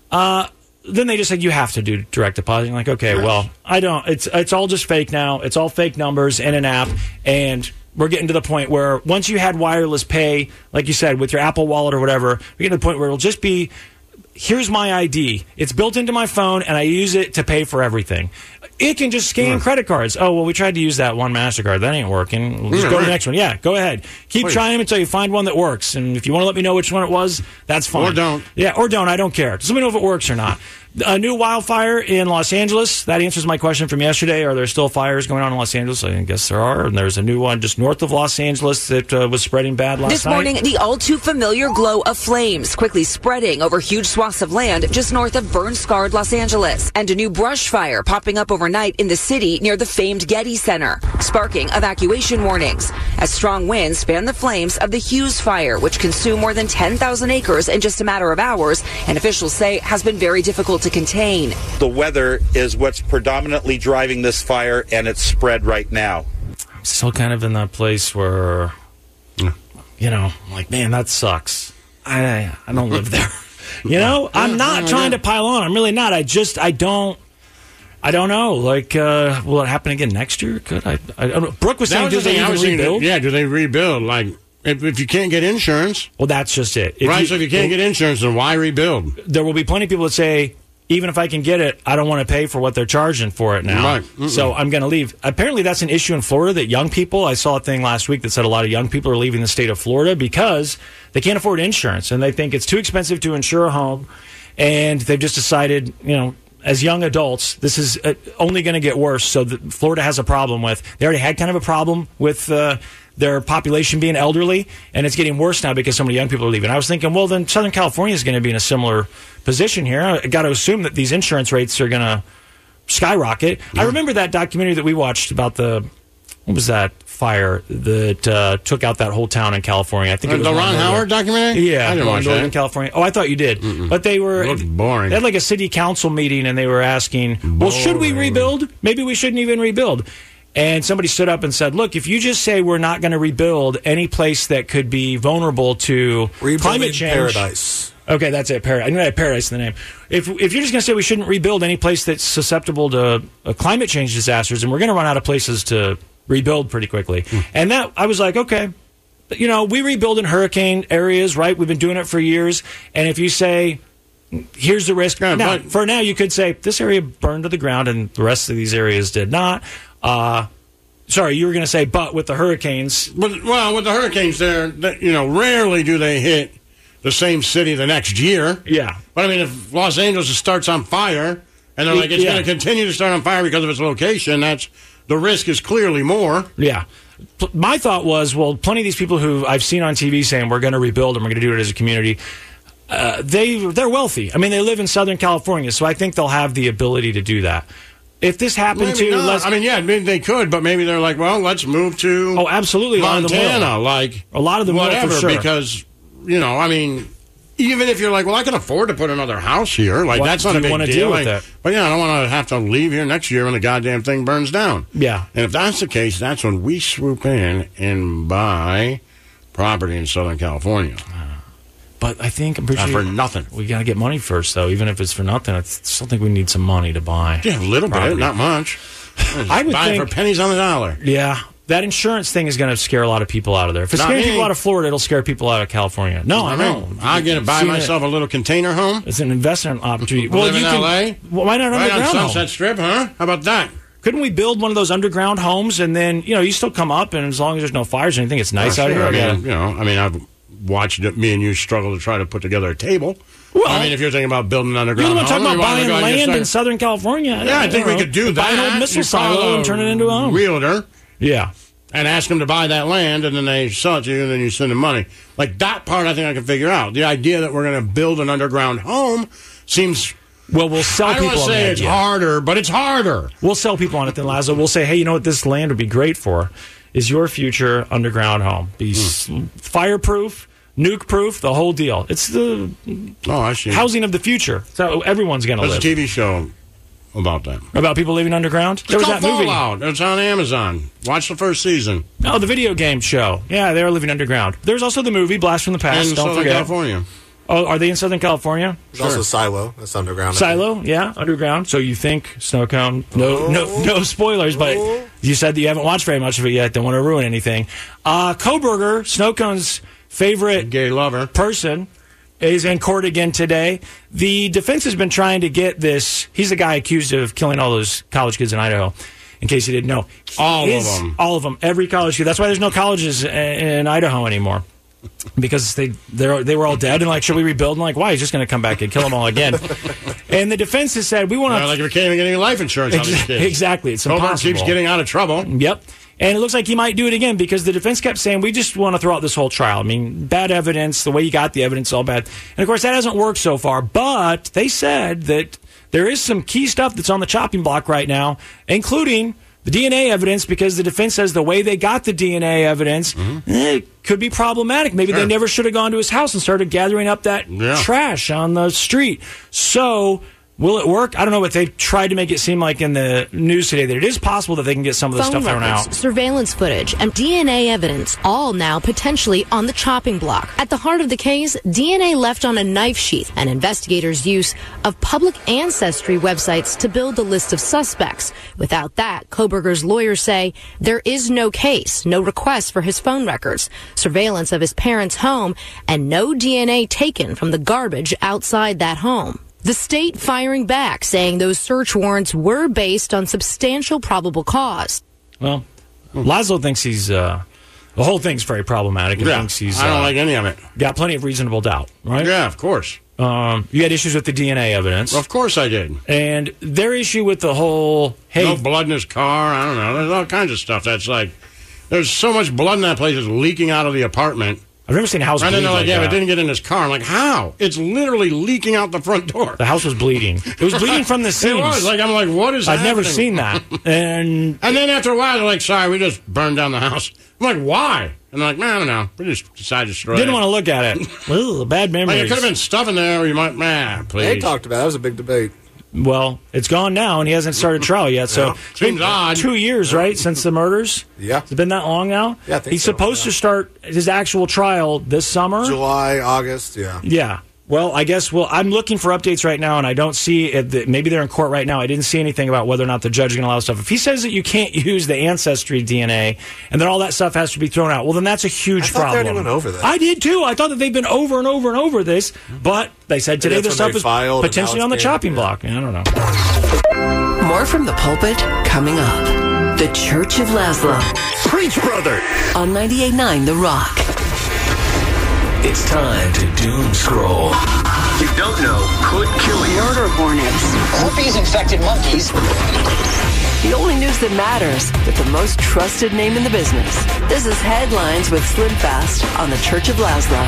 Then they just said, you have to do direct deposit. I'm like, okay, well, I don't. It's all just fake now. It's all fake numbers in an app. And we're getting to the point where once you had wireless pay, like you said, with your Apple Wallet or whatever, we're getting to the point where it'll just be, here's my ID. It's built into my phone, and I use it to pay for everything. It can just scan credit cards. Oh, well, we tried to use that one MasterCard. That ain't working. Let's go to the next one. Yeah, go ahead. Keep trying them until you find one that works. And if you want to let me know which one it was, that's fine. Or don't. Yeah, or don't. I don't care. Just let me know if it works or not. A new wildfire in Los Angeles. That answers my question from yesterday. Are there still fires going on in Los Angeles? I guess there are. And there's a new one just north of Los Angeles that was spreading bad last night. This morning, the all-too-familiar glow of flames quickly spreading over huge swaths of land just north of burn-scarred Los Angeles. And a new brush fire popping up overnight in the city near the famed Getty Center, sparking evacuation warnings as strong winds fan the flames of the Hughes fire, which consumed more than 10,000 acres in just a matter of hours, and officials say has been very difficult to contain. The weather is what's predominantly driving this fire, and it's spread right now. I'm still kind of in that place where, like, man, that sucks. I don't live there. I'm not trying to pile on. I'm really not. I don't know. Like, will it happen again next year? Could I don't know. Brooke was saying, do they even rebuild? Yeah, do they rebuild? Like, if you can't get insurance. Well, that's just it. So if you can't get insurance, then why rebuild? There will be plenty of people that say, even if I can get it, I don't want to pay for what they're charging for it now. Right. So I'm going to leave. Apparently, that's an issue in Florida that young people, I saw a thing last week that said a lot of young people are leaving the state of Florida because they can't afford insurance and they think it's too expensive to insure a home. And they've just decided, as young adults, this is only going to get worse. So Florida has a problem with, they already had kind of a problem with their population being elderly, and it's getting worse now because so many young people are leaving. I was thinking, well, then Southern California is going to be in a similar position here. I got to assume that these insurance rates are going to skyrocket. Yeah. I remember that documentary that we watched about what was that fire that took out that whole town in California? I think it was the Ron Howard documentary? Yeah, I didn't watch that. In California. Oh, I thought you did. But they were... It looked boring. They had like a city council meeting, and they were asking, well, should we rebuild? Maybe we shouldn't even rebuild. And somebody stood up and said, look, if you just say we're not going to rebuild any place that could be vulnerable to climate change... Paradise. Okay, that's it. Paradise. I'm going to have Paradise in the name. If you're just going to say we shouldn't rebuild any place that's susceptible to climate change disasters, and we're going to run out of places to rebuild pretty quickly. And that, I was like, okay, we rebuild in hurricane areas, right? We've been doing it for years. And if you say, here's the risk. Yeah, for now, you could say this area burned to the ground and the rest of these areas did not. Sorry, you were going to say, but with the hurricanes. With the hurricanes, rarely do they hit the same city the next year. Yeah. But I mean, if Los Angeles starts on fire, and they're like, it's going to continue to start on fire because of its location, the risk is clearly more. Yeah. my thought was, well, plenty of these people who I've seen on TV saying we're going to rebuild and we're going to do it as a community, they're wealthy. I mean, they live in Southern California, so I think they'll have the ability to do that. If this happened they could, but maybe they're like, well, let's move to absolutely Montana, like a lot of them whatever, will, for sure. Because even if you're like, well, I can afford to put another house here, like that's not a big deal. Deal with that? But I don't want to have to leave here next year when the goddamn thing burns down. Yeah, and if that's the case, that's when we swoop in and buy property in Southern California. But I think I'm pretty sure for nothing. We got to get money first, though. Even if it's for nothing, I still think we need some money to buy. Yeah, a little bit, not much. I would buy it for pennies on the dollar. Yeah, that insurance thing is going to scare a lot of people out of there. If it's scaring people out of Florida, it'll scare people out of California. No, I know. I'm going to buy myself a little container home. It's an investment opportunity. Live in L.A. Why not right underground on Sunset Strip, huh? How about that? Couldn't we build one of those underground homes and then you still come up and as long as there's no fires or anything, it's nice out here. I've watched me and you struggle to try to put together a table. Well, if you're thinking about building an underground home, you're talking about buying land in Southern California. Yeah, I think we could do that. Buy an old missile silo and turn it into a home. Realtor. Yeah. And ask them to buy that land, and then they sell it to you, and then you send them money. Like, that part I think I can figure out. The idea that we're going to build an underground home seems... Well, we'll sell people on that. I don't say it's harder, but it's harder. We'll sell people on it then, Lazo. We'll say, hey, you know what this land would be great for is your future underground home. Be fireproof, nuke-proof, the whole deal. It's the housing of the future. So everyone's going to live. There's a TV show about that. About people living underground? It's called Fallout. It's on Amazon. Watch the first season. Oh, the video game show. Yeah, they are living underground. There's also the movie Blast from the Past. In Don't Southern forget. California. Oh, are they in Southern California? There's also Silo. That's underground. Silo, yeah, underground. So you think Snow Cone? No spoilers, but you said that you haven't watched very much of it yet. Don't want to ruin anything. Kohberger, Snow Cone's favorite gay lover person, is in court again today. The defense has been trying to get this. He's the guy accused of killing all those college kids in Idaho. In case you didn't know, all of them, every college kid. That's why there's no colleges in Idaho anymore. Because they were all dead, and like, should we rebuild? And like, why? He's just going to come back and kill them all again. And the defense has said, we want to... Like, we can't even get any life insurance on these kids. Exactly. It's impossible. keeps getting out of trouble. Yep. And it looks like he might do it again, because the defense kept saying, we just want to throw out this whole trial. I mean, bad evidence, the way you got the evidence, all bad. And of course, that hasn't worked so far. But they said that there is some key stuff that's on the chopping block right now, including... the DNA evidence, because the defense says the way they got the DNA evidence could be problematic. Maybe they never should have gone to his house and started gathering up that trash on the street. So, will it work? I don't know, but they tried to make it seem like in the news today that it is possible that they can get some of the stuff thrown out. Surveillance footage, and DNA evidence, all now potentially on the chopping block. At the heart of the case, DNA left on a knife sheath and investigators' use of public ancestry websites to build a list of suspects. Without that, Kohberger's lawyers say there is no case, no request for his phone records, surveillance of his parents' home, and no DNA taken from the garbage outside that home. The state firing back, saying those search warrants were based on substantial probable cause. Well, Laszlo thinks he's... the whole thing's very problematic. And thinks he's, I don't like any of it. Got plenty of reasonable doubt, right? Yeah, of course. You had issues with the DNA evidence. Well, of course I did. And their issue with the whole... hey, no blood in his car. I don't know. There's all kinds of stuff that's like... there's so much blood in that place that's leaking out of the apartment. I've never seen a house bleed like that. But it didn't get in his car. I'm like, how? It's literally leaking out the front door. The house was bleeding. It was bleeding from the seams. It was. I'm like, what is happening? I'd never seen that. And then after a while, they're like, sorry, we just burned down the house. I'm like, why? And they're like, I don't know. We just decided to destroy it. Didn't want to look at it. Ugh, bad memories. Like, it could have been stuff in there where you might, please. They talked about it. That was a big debate. Well, it's gone now, and he hasn't started trial yet. So it's been odd. 2 years, right, since the murders? Yeah. It's been that long now? Yeah, I think He's supposed to start his actual trial this summer? July, August, yeah. Yeah. Well, I guess I'm looking for updates right now, and I don't see it. Maybe they're in court right now. I didn't see anything about whether or not the judge is going to allow stuff. If he says that you can't use the ancestry DNA and that all that stuff has to be thrown out, well, then that's a huge problem. I thought they already went over that. I did, too. I thought that they've been over and over and over this, but they said today the stuff is potentially on the chopping block. I don't know. More from the pulpit coming up. The Church of Laszlo. Preach, brother! On 98.9 The Rock. It's time to doom scroll. You don't know could kill you. Murder hornets. Herpes-infected monkeys. the only news that matters with the most trusted name in the business. This is Headlines with Slim Fast on the Church of Laszlo.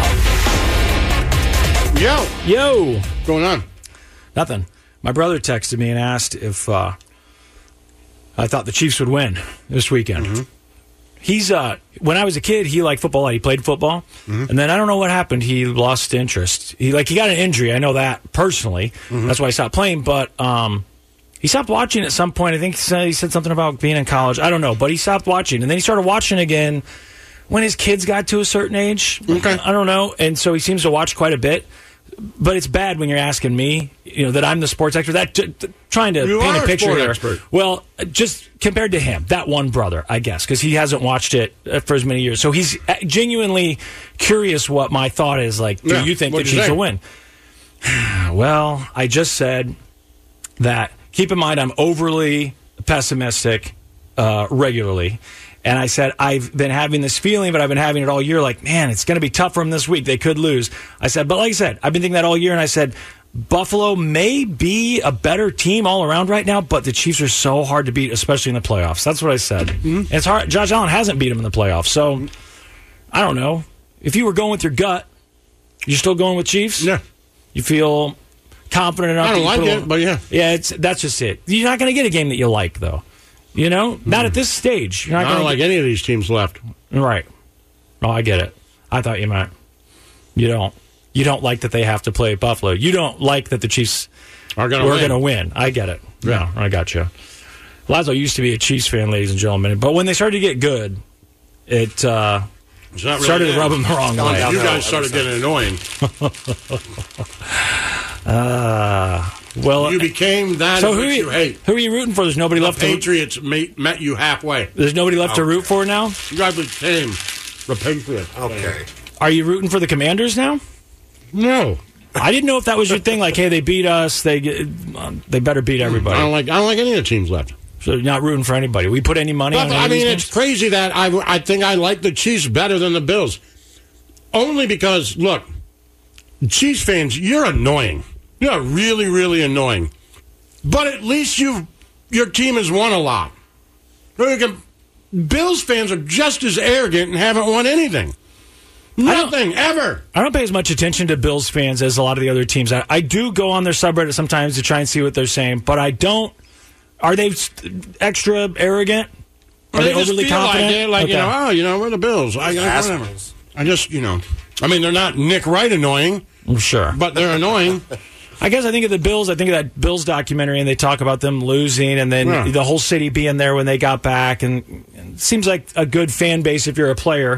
Yo. What's going on? Nothing. My brother texted me and asked if I thought the Chiefs would win this weekend. Mm-hmm. He's when I was a kid, he liked football. He played football, and then I don't know what happened. He lost interest. He got an injury. I know that personally. That's why he stopped playing. But he stopped watching at some point. I think he said something about being in college. I don't know, but he stopped watching, and then he started watching again when his kids got to a certain age. Okay. I don't know, and so he seems to watch quite a bit. But it's bad when you're asking me, that I'm the sports expert. Trying to paint a picture there. Expert. Well, just compared to him, that one brother, I guess, because he hasn't watched it for as many years. So he's genuinely curious what my thought is. Like, do you think the Chiefs will win? Well, I just said that. Keep in mind, I'm overly pessimistic regularly. And I said, I've been having this feeling, but I've been having it all year. Like, man, it's going to be tough for them this week. They could lose. I said, but like I said, I've been thinking that all year. And I said, Buffalo may be a better team all around right now, but the Chiefs are so hard to beat, especially in the playoffs. That's what I said. And it's hard. Josh Allen hasn't beat him in the playoffs. So, I don't know. If you were going with your gut, you're still going with Chiefs? Yeah. You feel confident enough? I don't like it, but yeah. Yeah, that's just it. You're not going to get a game that you like, though. Not at this stage. You're not I don't like any of these teams left. Right. Oh, I get it. I thought you might. You don't. You don't like that they have to play Buffalo. You don't like that the Chiefs are going to win. I get it. Yeah, I got you. Lazo used to be a Chiefs fan, ladies and gentlemen, but when they started to get good, it started to rub them the wrong way. You guys started getting annoying. Well, you became that which you hate. Who are you rooting for? There's nobody left. Patriots met you halfway. There's nobody left to root for now? You guys became the Patriots. Okay. Are you rooting for the Commanders now? No. I didn't know if that was your thing. Like, hey, they beat us. They better beat everybody. I don't like any of the teams left. So you're not rooting for anybody. We put any money on any of these it's crazy that I think I like the Chiefs better than the Bills. Only because, look, Chiefs fans, you're annoying. You're really, really annoying. But at least your team has won a lot. Bills fans are just as arrogant and haven't won anything. Nothing, ever. I don't pay as much attention to Bills fans as a lot of the other teams. I do go on their subreddit sometimes to try and see what they're saying, but I don't. Are they extra arrogant? Are they overly confident? Like, we're the Bills. I just, they're not Nick Wright annoying. Sure. But they're annoying. I guess I think of the Bills. I think of that Bills documentary, and they talk about them losing, and then the whole city being there when they got back. And it seems like a good fan base if you're a player.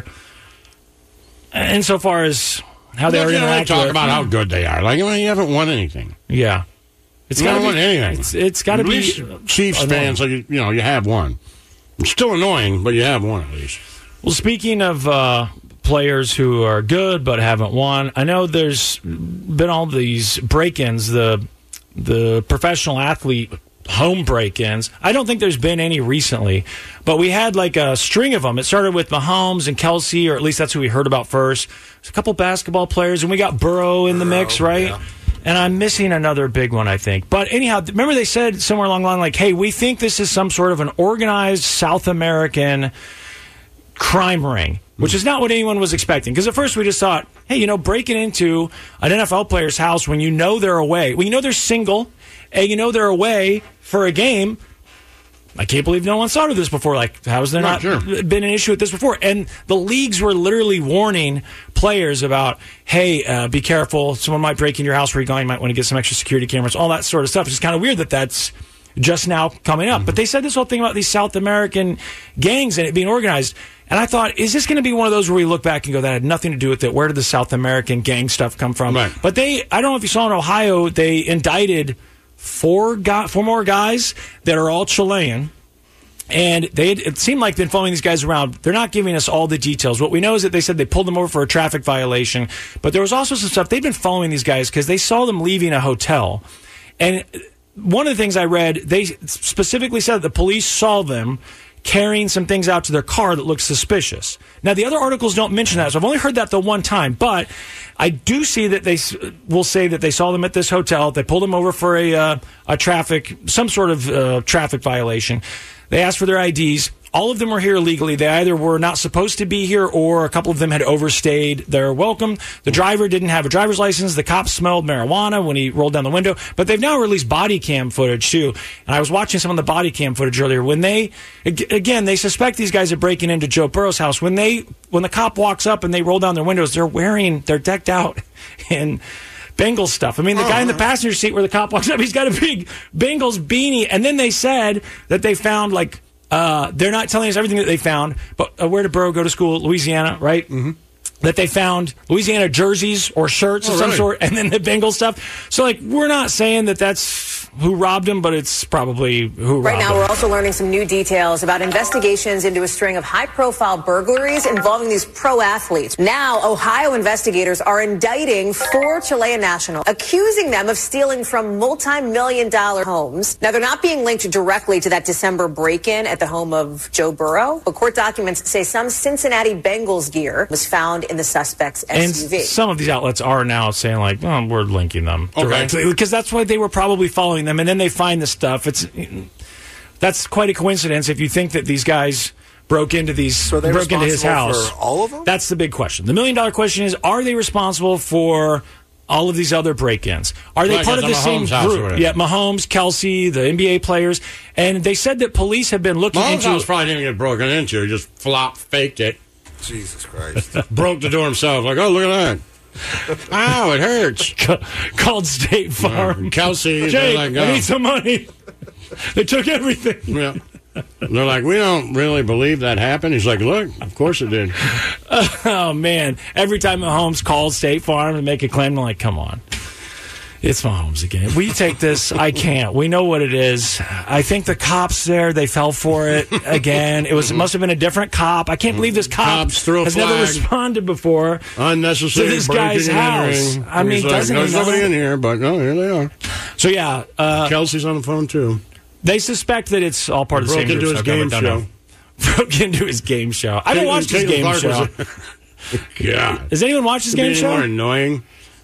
Insofar as how they are interacting, talk about how good they are. Like, you haven't won anything. Yeah, it's got to won anything. It's got to be Chiefs fans. So you have won. It's still annoying, but you have won at least. Well, speaking of players who are good but haven't won, I know there's been all these break-ins, the professional athlete home break-ins. I don't think there's been any recently, but we had like a string of them. It started with Mahomes and Kelsey, or at least that's who we heard about first. There's a couple basketball players, and we got Burrow in the mix, right? Yeah. And I'm missing another big one, I think. But anyhow, remember they said somewhere along the line, like, hey, we think this is some sort of an organized South American crime ring, which is not what anyone was expecting. Because at first we just thought, hey, breaking into an NFL player's house when they're away, when they're single, and they're away for a game. I can't believe no one thought of this before. Like, how has there not been an issue with this before? And the leagues were literally warning players about, hey, be careful. Someone might break in your house where you're going. You might want to get some extra security cameras, all that sort of stuff. It's just kind of weird that that's just now coming up. But they said this whole thing about these South American gangs and it being organized. And I thought, is this going to be one of those where we look back and go, that had nothing to do with it? Where did the South American gang stuff come from? Right. But I don't know if you saw in Ohio, they indicted four more guys that are all Chilean. And it seemed like they've been following these guys around. They're not giving us all the details. What we know is that they said they pulled them over for a traffic violation. But there was also some stuff. They've been following these guys because they saw them leaving a hotel. And one of the things I read, they specifically said that the police saw them carrying some things out to their car that look suspicious. Now, the other articles don't mention that, so I've only heard that the one time, but I do see that they will say that they saw them at this hotel. They pulled them over for some sort of traffic violation. They asked for their IDs. All of them were here illegally. They either were not supposed to be here or a couple of them had overstayed their welcome. The driver didn't have a driver's license. The cop smelled marijuana when he rolled down the window. But they've now released body cam footage, too. And I was watching some of the body cam footage earlier. When they suspect these guys are breaking into Joe Burrow's house. When the cop walks up and they roll down their windows, they're decked out in Bengals stuff. I mean, the guy in the passenger seat where the cop walks up, he's got a big Bengals beanie. And then they said that they found, they're not telling us everything that they found, but where did Burrow go to school? Louisiana, right? Mm-hmm. That they found Louisiana jerseys or shirts of some sort, and then the Bengals stuff. So, we're not saying that that's who robbed him, but it's probably who robbed him. Right now, we're also learning some new details about investigations into a string of high-profile burglaries involving these pro athletes. Now, Ohio investigators are indicting 4 Chilean nationals, accusing them of stealing from multi-million-dollar homes. Now, they're not being linked directly to that December break-in at the home of Joe Burrow, but court documents say some Cincinnati Bengals gear was found in the suspect's SUV. And some of these outlets are now saying, we're linking them directly, because that's why they were probably following them, and then they find the stuff. That's quite a coincidence if you think that these guys broke into his house. For all of them? That's the big question. The $1 million question is: are they responsible for all of these other break-ins? Are they part of the same group? Yeah, Mahomes, Kelsey, the NBA players, and they said that police have been looking into. Mahomes house probably didn't get broken into; he just faked it. Jesus Christ! Broke the door himself. Oh, look at that. Ow, it hurts. Called State Farm. Kelsey, Jake, I need some money. They took everything. Yeah. They're like, we don't really believe that happened. He's like, look, of course it did. Oh, man. Every time Mahomes calls State Farm and make a claim, I'm like, come on. It's Mahomes again. We take this. I can't. We know what it is. I think the cops there, they fell for it again. It must have been a different cop. I can't believe this cop has never responded before. Unnecessary to this guy's house. I mean, doesn't there's he know? Nobody in here, but no, here they are. So, yeah. Kelsey's on the phone, too. They suspect that it's all part of the same group. Broke into his game show. I don't watch his game show. Yeah. Does anyone watch his game show? More annoying.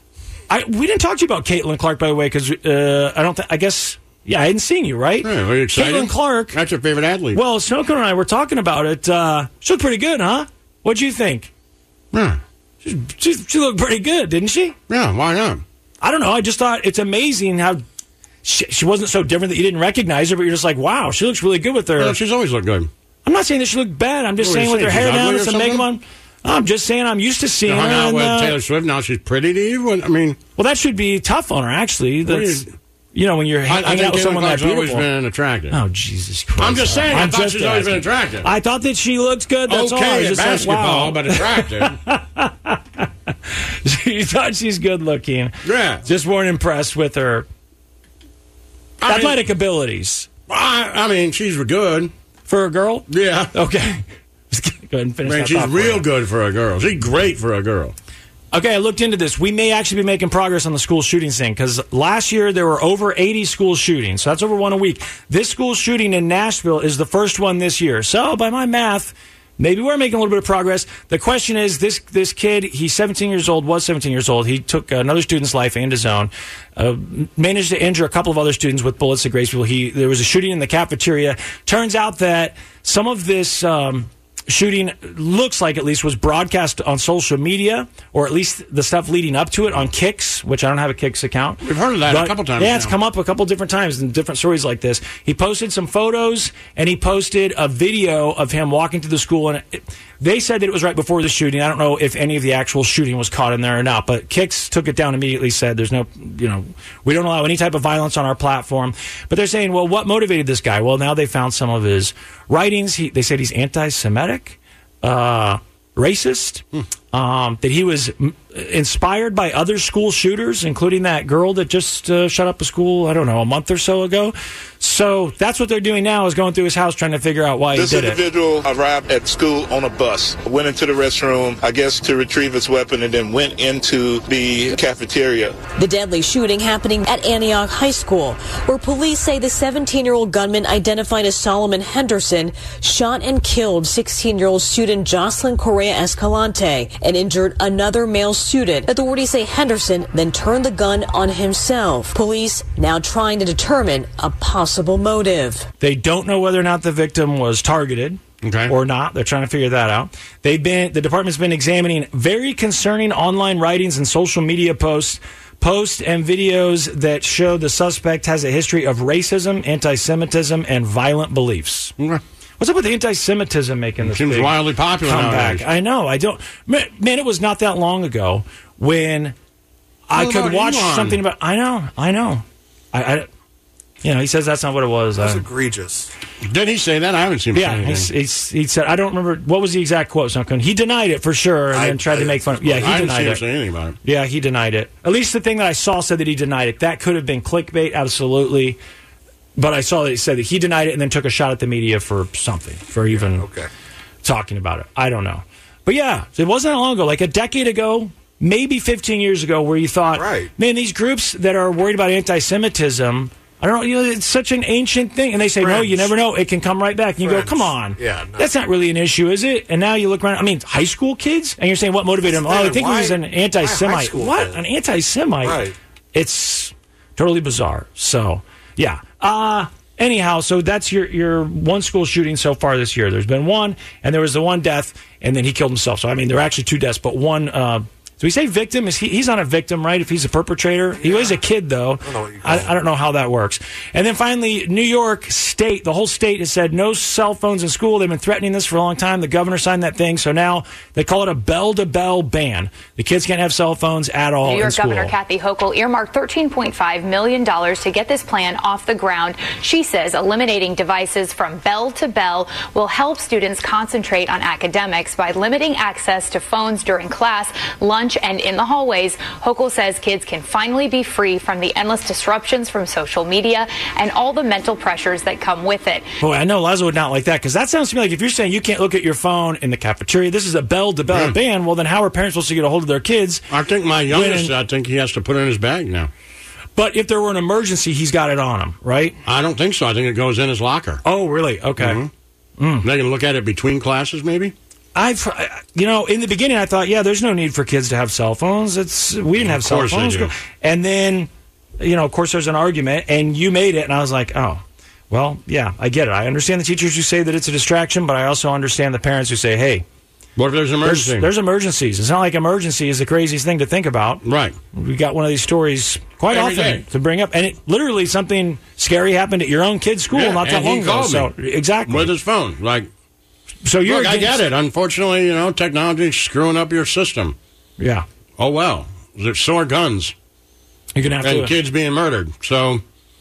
We didn't talk to you about Caitlin Clark, by the way, because I hadn't seen you, right? Yeah, are you excited? Caitlin Clark. That's your favorite athlete. Well, Snowcone and I were talking about it. She looked pretty good, huh? What'd you think? Yeah. She looked pretty good, didn't she? Yeah, why not? I don't know. I just thought it's amazing how she wasn't so different that you didn't recognize her, but you're just like, wow, she looks really good with her. Yeah, she's always looked good. I'm not saying that she looked bad. I'm just saying with her hair down and some makeup on. I'm just saying I'm used to seeing her. Hung out with Taylor Swift. Now she's pretty to you. I mean, well, that should be tough on her. Actually, that's when you're hanging out with someone that beautiful. Always been attractive. Oh Jesus Christ! I'm just saying. I thought she's always been attractive. I thought that she looked good. That's all. Okay, at basketball, but attractive. You thought she's good looking. Yeah. Just weren't impressed with her athletic abilities. I mean, she's good for a girl. Yeah. Okay. Go ahead and finish that. She's real good for a girl. She's great for a girl. Okay, I looked into this. We may actually be making progress on the school shootings thing because last year there were over 80 school shootings. So that's over one a week. This school shooting in Nashville is the first one this year. So by my math, maybe we're making a little bit of progress. The question is, this kid, he's 17 years old, was 17 years old. He took another student's life and his own. Managed to injure a couple of other students with bullets at Graceville. There was a shooting in the cafeteria. Turns out that some of this shooting looks like at least was broadcast on social media, or at least the stuff leading up to it on Kicks, which I don't have a Kicks account. We've heard of that a couple times. Yeah, it's come up a couple different times in different stories like this. He posted some photos and he posted a video of him walking to the school, and they said that it was right before the shooting. I don't know if any of the actual shooting was caught in there or not, but Kicks took it down immediately, said there's no, we don't allow any type of violence on our platform. But they're saying, well, what motivated this guy? Well, now they found some of his writings. They said he's anti-Semitic, racist. that he was inspired by other school shooters, including that girl that just shut up a school, I don't know, a month or so ago. So that's what they're doing now, is going through his house trying to figure out why he did it. This individual arrived at school on a bus, went into the restroom, I guess to retrieve his weapon, and then went into the cafeteria. The deadly shooting happening at Antioch High School, where police say the 17-year-old gunman identified as Solomon Henderson shot and killed 16-year-old student Jocelyn Correa Escalante and injured another male student. Authorities say Henderson then turned the gun on himself. Police now trying to determine a possible motive. They don't know whether or not the victim was targeted or not. They're trying to figure that out. The department's been examining very concerning online writings and social media posts and videos that show the suspect has a history of racism, anti-Semitism, and violent beliefs. What's up with anti-Semitism making this seems big wildly popular comeback? nowadays. I know. I don't. Man, it was not that long ago when I could watch something about. I know. He says that's not what it was. That's egregious. Did he say that? I haven't seen him say anything. He said, I don't remember, what was the exact quote? So he denied it for sure and then tried to make fun of it. Yeah, he denied it. I didn't see him say anything about it. Yeah, he denied it. At least the thing that I saw said that he denied it. That could have been clickbait, absolutely. But I saw that he said that he denied it and then took a shot at the media for something, for even talking about it. I don't know. But yeah, it wasn't that long ago, like a decade ago, maybe 15 years ago, where you thought, man, these groups that are worried about anti-Semitism, I don't know, it's such an ancient thing. And they say, no, you never know. It can come right back. And you go, come on. Yeah, that's not really an issue, is it? And now you look around, high school kids? And you're saying, what motivated him? I think he was an anti-Semite. What? An anti-Semite? Right. It's totally bizarre. So, yeah. Anyhow, so that's your one school shooting so far this year. There's been one, and there was the one death, and then he killed himself. So, there are actually two deaths, but one... do we say victim? He's not a victim, right? If he's a perpetrator, he was a kid, though. I don't know how that works. And then finally, New York State, the whole state has said no cell phones in school. They've been threatening this for a long time. The governor signed that thing, so now they call it a bell-to-bell ban. The kids can't have cell phones at all. New York in school. Governor Kathy Hochul earmarked $13.5 million to get this plan off the ground. She says eliminating devices from bell to bell will help students concentrate on academics by limiting access to phones during class, lunch, and in the hallways. Hochul says kids can finally be free from the endless disruptions from social media and all the mental pressures that come with it. Boy, I know Lazo would not like that, because that sounds to me like if you're saying you can't look at your phone in the cafeteria, this is a bell-to-bell ban, well, then how are parents supposed to get a hold of their kids? I think my youngest, I think he has to put it in his bag now. But if there were an emergency, he's got it on him, right? I don't think so. I think it goes in his locker. Oh, really? Okay. They can look at it between classes, maybe? in the beginning I thought, there's no need for kids to have cell phones. We didn't have cell phones. And then, of course there's an argument, and you made it, and I was like, oh, well, yeah, I get it. I understand the teachers who say that it's a distraction, but I also understand the parents who say, hey, what if there's an emergency? There's emergencies. It's not like emergency is the craziest thing to think about. Right. We got one of these stories quite often to bring up, and it literally something scary happened at your own kid's school not that long ago. So exactly with his phone, So you're I get it. Unfortunately, technology's screwing up your system. Yeah. Oh well, there's sore guns. You're gonna have and kids being murdered. So,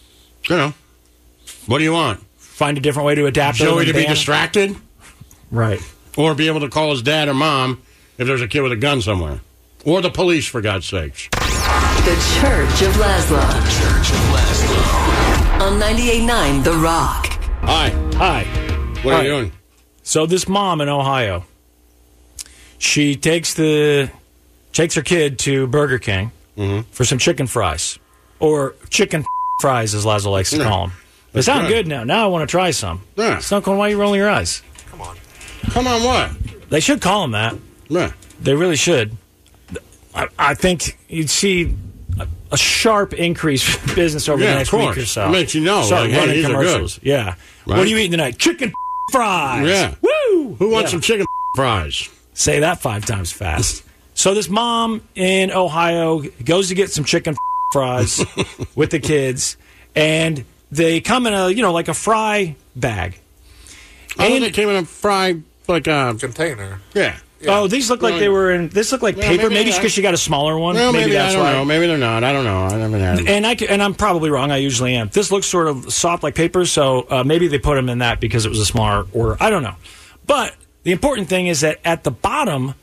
what do you want? Find a different way to adapt. Joey to be distracted, right? Or be able to call his dad or mom if there's a kid with a gun somewhere, or the police, for God's sakes. The Church of Laszlo. Church of Laszlo. On 98.9 The Rock. Hi. What are you doing? So this mom in Ohio, she takes her kid to Burger King for some chicken fries, or chicken fries, as Laszlo likes to call them. They sound good now. Now I want to try some. Yeah. Snowcone, why are you rolling your eyes? Come on, what? They should call them that. Yeah. They really should. I think you'd see a sharp increase in business over the next week or so. It makes you know. Start running these commercials. are good. Yeah. Right? What are you eating tonight? Chicken fries. Yeah. Woo! Who wants some chicken fries? Say that 5 times fast. So this mom in Ohio goes to get some chicken fries with the kids, and they come in like a fry bag. And they came in a fry container. Yeah. Oh, these look like they were in. This looked like paper. Maybe because she got a smaller one. Well, maybe that's I don't why. know. Maybe they're not. I don't know. I haven't had them. And I'm probably wrong. I usually am. This looks sort of soft like paper, so maybe they put them in that because it was a smaller order. I don't know. But the important thing is that at the bottom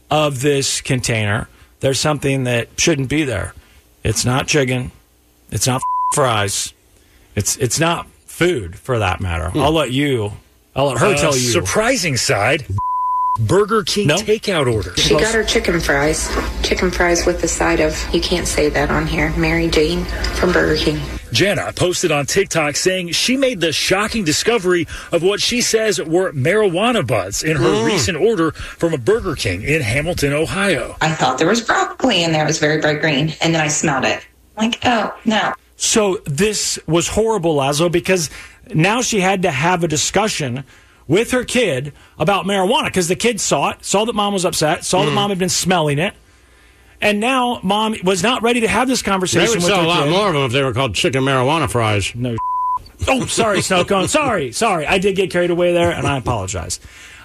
of this container, there's something that shouldn't be there. It's not chicken. It's not fries. It's not food, for that matter. I'll let her tell you. Surprising side, Burger King takeout order. She got her chicken fries with the side of, you can't say that on here, Mary Jane from Burger King. Jenna posted on TikTok saying she made the shocking discovery of what she says were marijuana buds in her recent order from a Burger King in Hamilton, Ohio. I thought there was broccoli in there. It was very bright green. And then I smelled it. I'm like, oh, no. So this was horrible, Lazo, because now she had to have a discussion with her kid about marijuana because the kid saw that mom was upset, saw that mom had been smelling it. And now mom was not ready to have this conversation with her kid. They would sell a lot more of them if they were called chicken marijuana fries. No. Oh, sorry, Snow Cone. Sorry. I did get carried away there, and I apologize.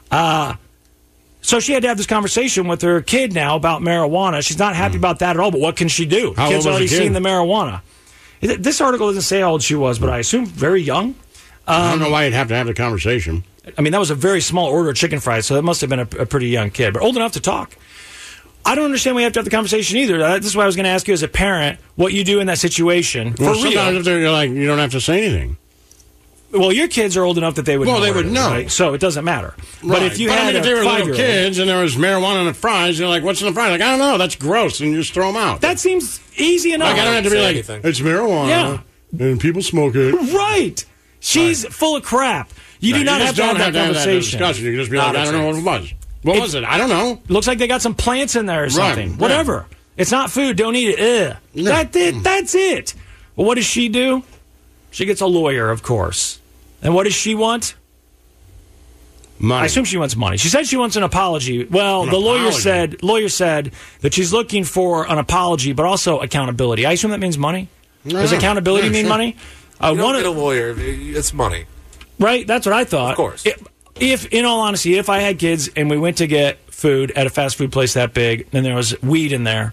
So she had to have this conversation with her kid now about marijuana. She's not happy about that at all, but what can she do? How Kid's old was already the kid? seen the marijuana. This article doesn't say how old she was, but I assume very young. I don't know why you'd have to have the conversation. I mean, that was a very small order of chicken fries, so that must have been a pretty young kid, but old enough to talk. I don't understand why you have to have the conversation either. This is why I was going to ask you as a parent what you do in that situation. Well, for real. sometimes you're like, you don't have to say anything. Well, your kids are old enough that they would know. Well, they would know. Right? So it doesn't matter. Right. But if you had if they were little 5-year-old kids and there was marijuana in the fries, you're like, what's in the fries? Like, I don't know. That's gross. And you just throw them out. That seems easy enough. Like, I don't have to be like, it's marijuana. Yeah. And people smoke it. Right. She's full of crap. You do not have to have that conversation. Discussion. You can just be like, I don't know what it was. What was it? I don't know. Looks like they got some plants in there or something. Right. Whatever. It's not food. Don't eat it. Ugh. No. That's it. Well, what does she do? She gets a lawyer, of course. And what does she want? Money. I assume she wants money. She said she wants an apology. Well, the lawyer said that she's looking for an apology, but also accountability. I assume that means money. Does accountability mean money? You don't get a lawyer. It's money. Right? That's what I thought. Of course. If, in all honesty, if I had kids and we went to get food at a fast food place that big and there was weed in there,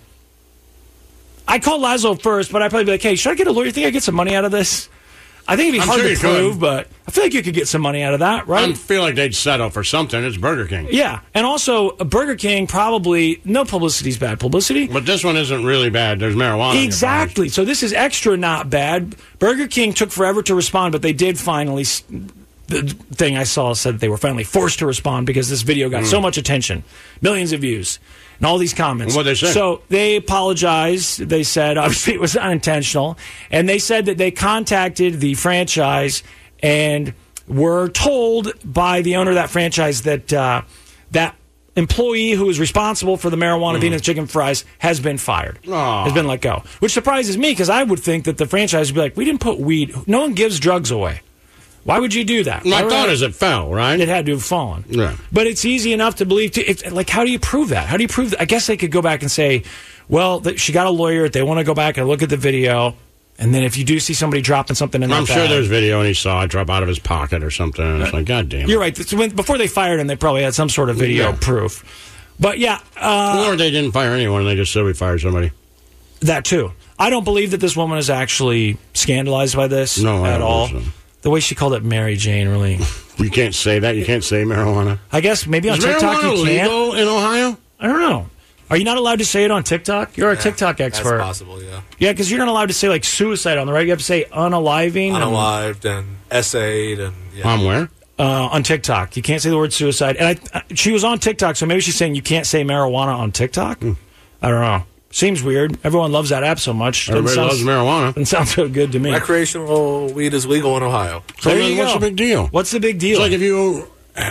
I'd call Lazo first, but I'd probably be like, hey, should I get a lawyer? You think I get some money out of this? I think it'd be hard to prove, but I feel like you could get some money out of that, right? I feel like they'd settle for something. It's Burger King. Yeah, and also Burger King probably, no publicity is bad publicity. But this one isn't really bad. There's marijuana. Exactly. So this is extra not bad. Burger King took forever to respond, but they did finally. The thing I saw said that they were finally forced to respond because this video got so much attention, millions of views, and all these comments. What they say? So they apologized. They said obviously it was unintentional, and they said that they contacted the franchise and were told by the owner of that franchise that that employee who was responsible for the marijuana being in the chicken fries has been fired, has been let go, which surprises me because I would think that the franchise would be like, we didn't put weed. No one gives drugs away. Why would you do that? My thought is it fell, right? It had to have fallen. Yeah. But it's easy enough to believe. Like, how do you prove that? How do you prove that? I guess they could go back and say, well, she got a lawyer. They want to go back and look at the video. And then if you do see somebody dropping something in that bag, sure there's video and he saw it drop out of his pocket or something. And it's like, God damn it. You're right. Before they fired him, they probably had some sort of video proof. But yeah. Or they didn't fire anyone. They just said we fired somebody. That too. I don't believe that this woman is actually scandalized by this at all. So. The way she called it Mary Jane, really. You can't say that. You can't say marijuana. I guess maybe on Is TikTok you marijuana can't. legal in Ohio? I don't know. Are you not allowed to say it on TikTok? You're a TikTok expert. That's possible, yeah. Yeah, because you're not allowed to say like suicide on the right. You have to say unaliving. Unalived and essayed and... Yeah. On where? On TikTok. You can't say the word suicide. And she was on TikTok, so maybe she's saying you can't say marijuana on TikTok? I don't know. Seems weird. Everyone loves that app so much. Everybody loves marijuana. Doesn't sound so good to me. Recreational weed is legal in Ohio. So what's the big deal? What's the big deal? It's like if you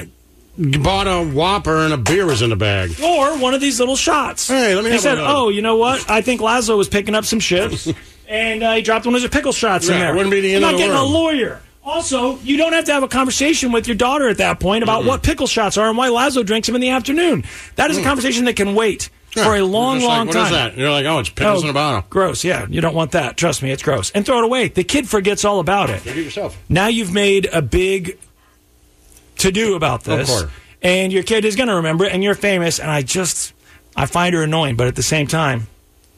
bought a Whopper and a beer was in the bag. Or one of these little shots. Hey, let me He said, oh, you know what? I think Lazo was picking up some shifts, and he dropped one of his pickle shots in there. Wouldn't be the end I'm of not the getting world. a lawyer. Also, you don't have to have a conversation with your daughter at that point about what pickle shots are and why Lazo drinks them in the afternoon. That is a conversation that can wait for a long, long time. What is that? You're like, oh, it's pickles in a bottle. Gross, yeah. You don't want that. Trust me, it's gross. And throw it away. The kid forgets all about it. Drink it yourself. Now you've made a big to-do about this. And your kid is going to remember it, and you're famous, and I find her annoying. But at the same time,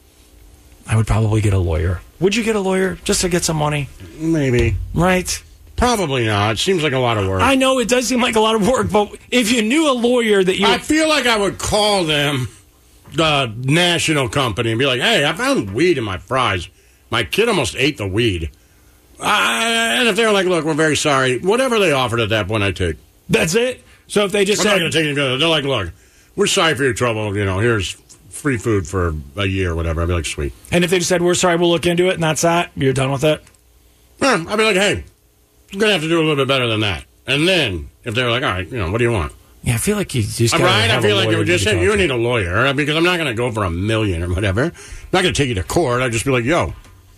I would probably get a lawyer. Would you get a lawyer just to get some money? Maybe. Right? Probably not. It seems like a lot of work. I know it does seem like a lot of work, but if you knew a lawyer that you... I feel like I would call them, the national company, and be like, hey, I found weed in my fries. My kid almost ate the weed. And if they were like, look, we're very sorry, whatever they offered at that point, I take. That's it? So if they just I'm said... not going to take any further. They're like, look, we're sorry for your trouble. Here's free food for a year or whatever. I'd be like, sweet. And if they just said, we're sorry, we'll look into it, and that's that, you're done with it? I'd be like, hey, you're going to have to do a little bit better than that. And then, if they were like, all right, what do you want? Yeah, I feel like you just got to right? I feel like you just said, you need to. a lawyer, because I'm not going to go for $1 million or whatever. I'm not going to take you to court. I'd just be like, yo,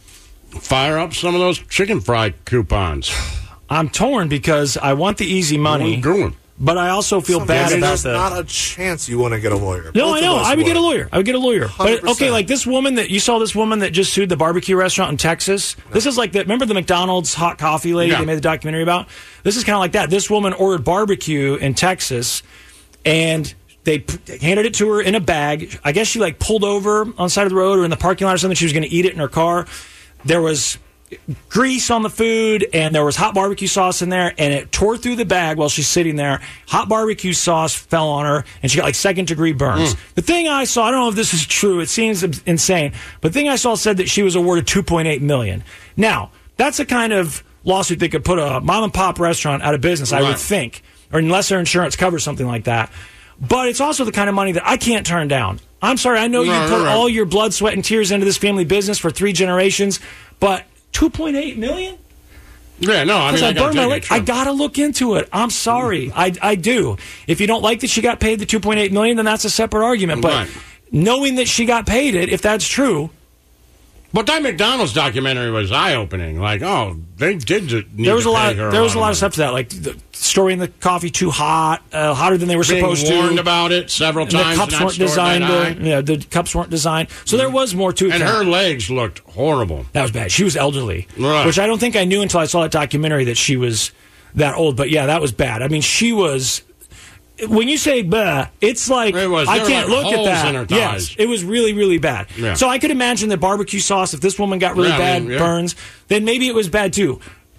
fire up some of those chicken fry coupons. I'm torn because I want the easy money. But I also feel bad about There's that. not a chance you want to get a lawyer. No, Both I know. of us I would get a lawyer. But, 100%. okay, like this woman that you saw, this woman that just sued the barbecue restaurant in Texas. No. This is like that. Remember the McDonald's hot coffee lady they made the documentary about? This is kind of like that. This woman ordered barbecue in Texas, and they handed it to her in a bag. I guess she like pulled over on the side of the road or in the parking lot or something. She was going to eat it in her car. There was grease on the food, and there was hot barbecue sauce in there, and it tore through the bag while she's sitting there. Hot barbecue sauce fell on her, and she got like second-degree burns. The thing I saw, I don't know if this is true, it seems insane, but the thing I saw said that she was awarded $2.8 million. Now, that's a kind of lawsuit that could put a mom-and-pop restaurant out of business, I would think, or unless their insurance covers something like that. But it's also the kind of money that I can't turn down. I'm sorry, I know you put all your blood, sweat, and tears into this family business for 3 generations, but $2.8 million? Yeah, no, I mean, I burned my leg. I gotta look into it. I'm sorry, I do. If you don't like that she got paid the $2.8 million, then that's a separate argument. But knowing that she got paid it, if that's true. But that McDonald's documentary was eye-opening. Like, oh, they did need there was to a lot. pay her There was a lot of stuff to that, like the storing the coffee too hot, hotter than they were supposed to. Warned about it several times. The cups weren't designed. The cups weren't designed. So there was more to it. And her legs looked horrible. That was bad. She was elderly, which I don't think I knew until I saw that documentary that she was that old. But yeah, that was bad. I mean, she was. When you say "bah," it's like I can't look at that. Yes, it was really, really bad. Yeah. So I could imagine that barbecue sauce. If this woman got really bad burns, then maybe it was bad too.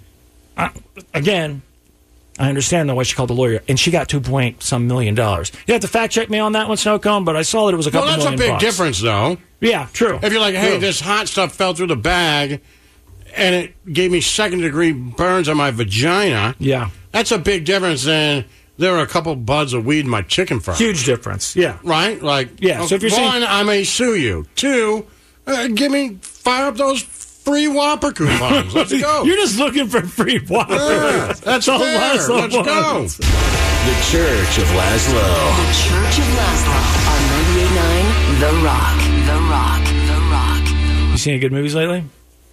Again, I understand though why she called the lawyer, and she got $2.some million. You have to fact check me on that one, Snowcone, but I saw that it was a couple million. Well, that's a big difference, though. Yeah, true. If you're like, hey, this hot stuff fell through the bag, and it gave me second-degree burns on my vagina. Yeah, that's a big difference than. There were a couple buds of weed in my chicken fry. Huge difference, yeah. Right? Like, yeah. So if you're one, I may sue you. 2, fire up those free Whopper coupons. Let's go. You're just looking for free Whoppers. Yeah, that's fair. Let's go. The Church of Laszlo. The Church of Laszlo on 98.9 The Rock. The Rock. The Rock. You seen any good movies lately?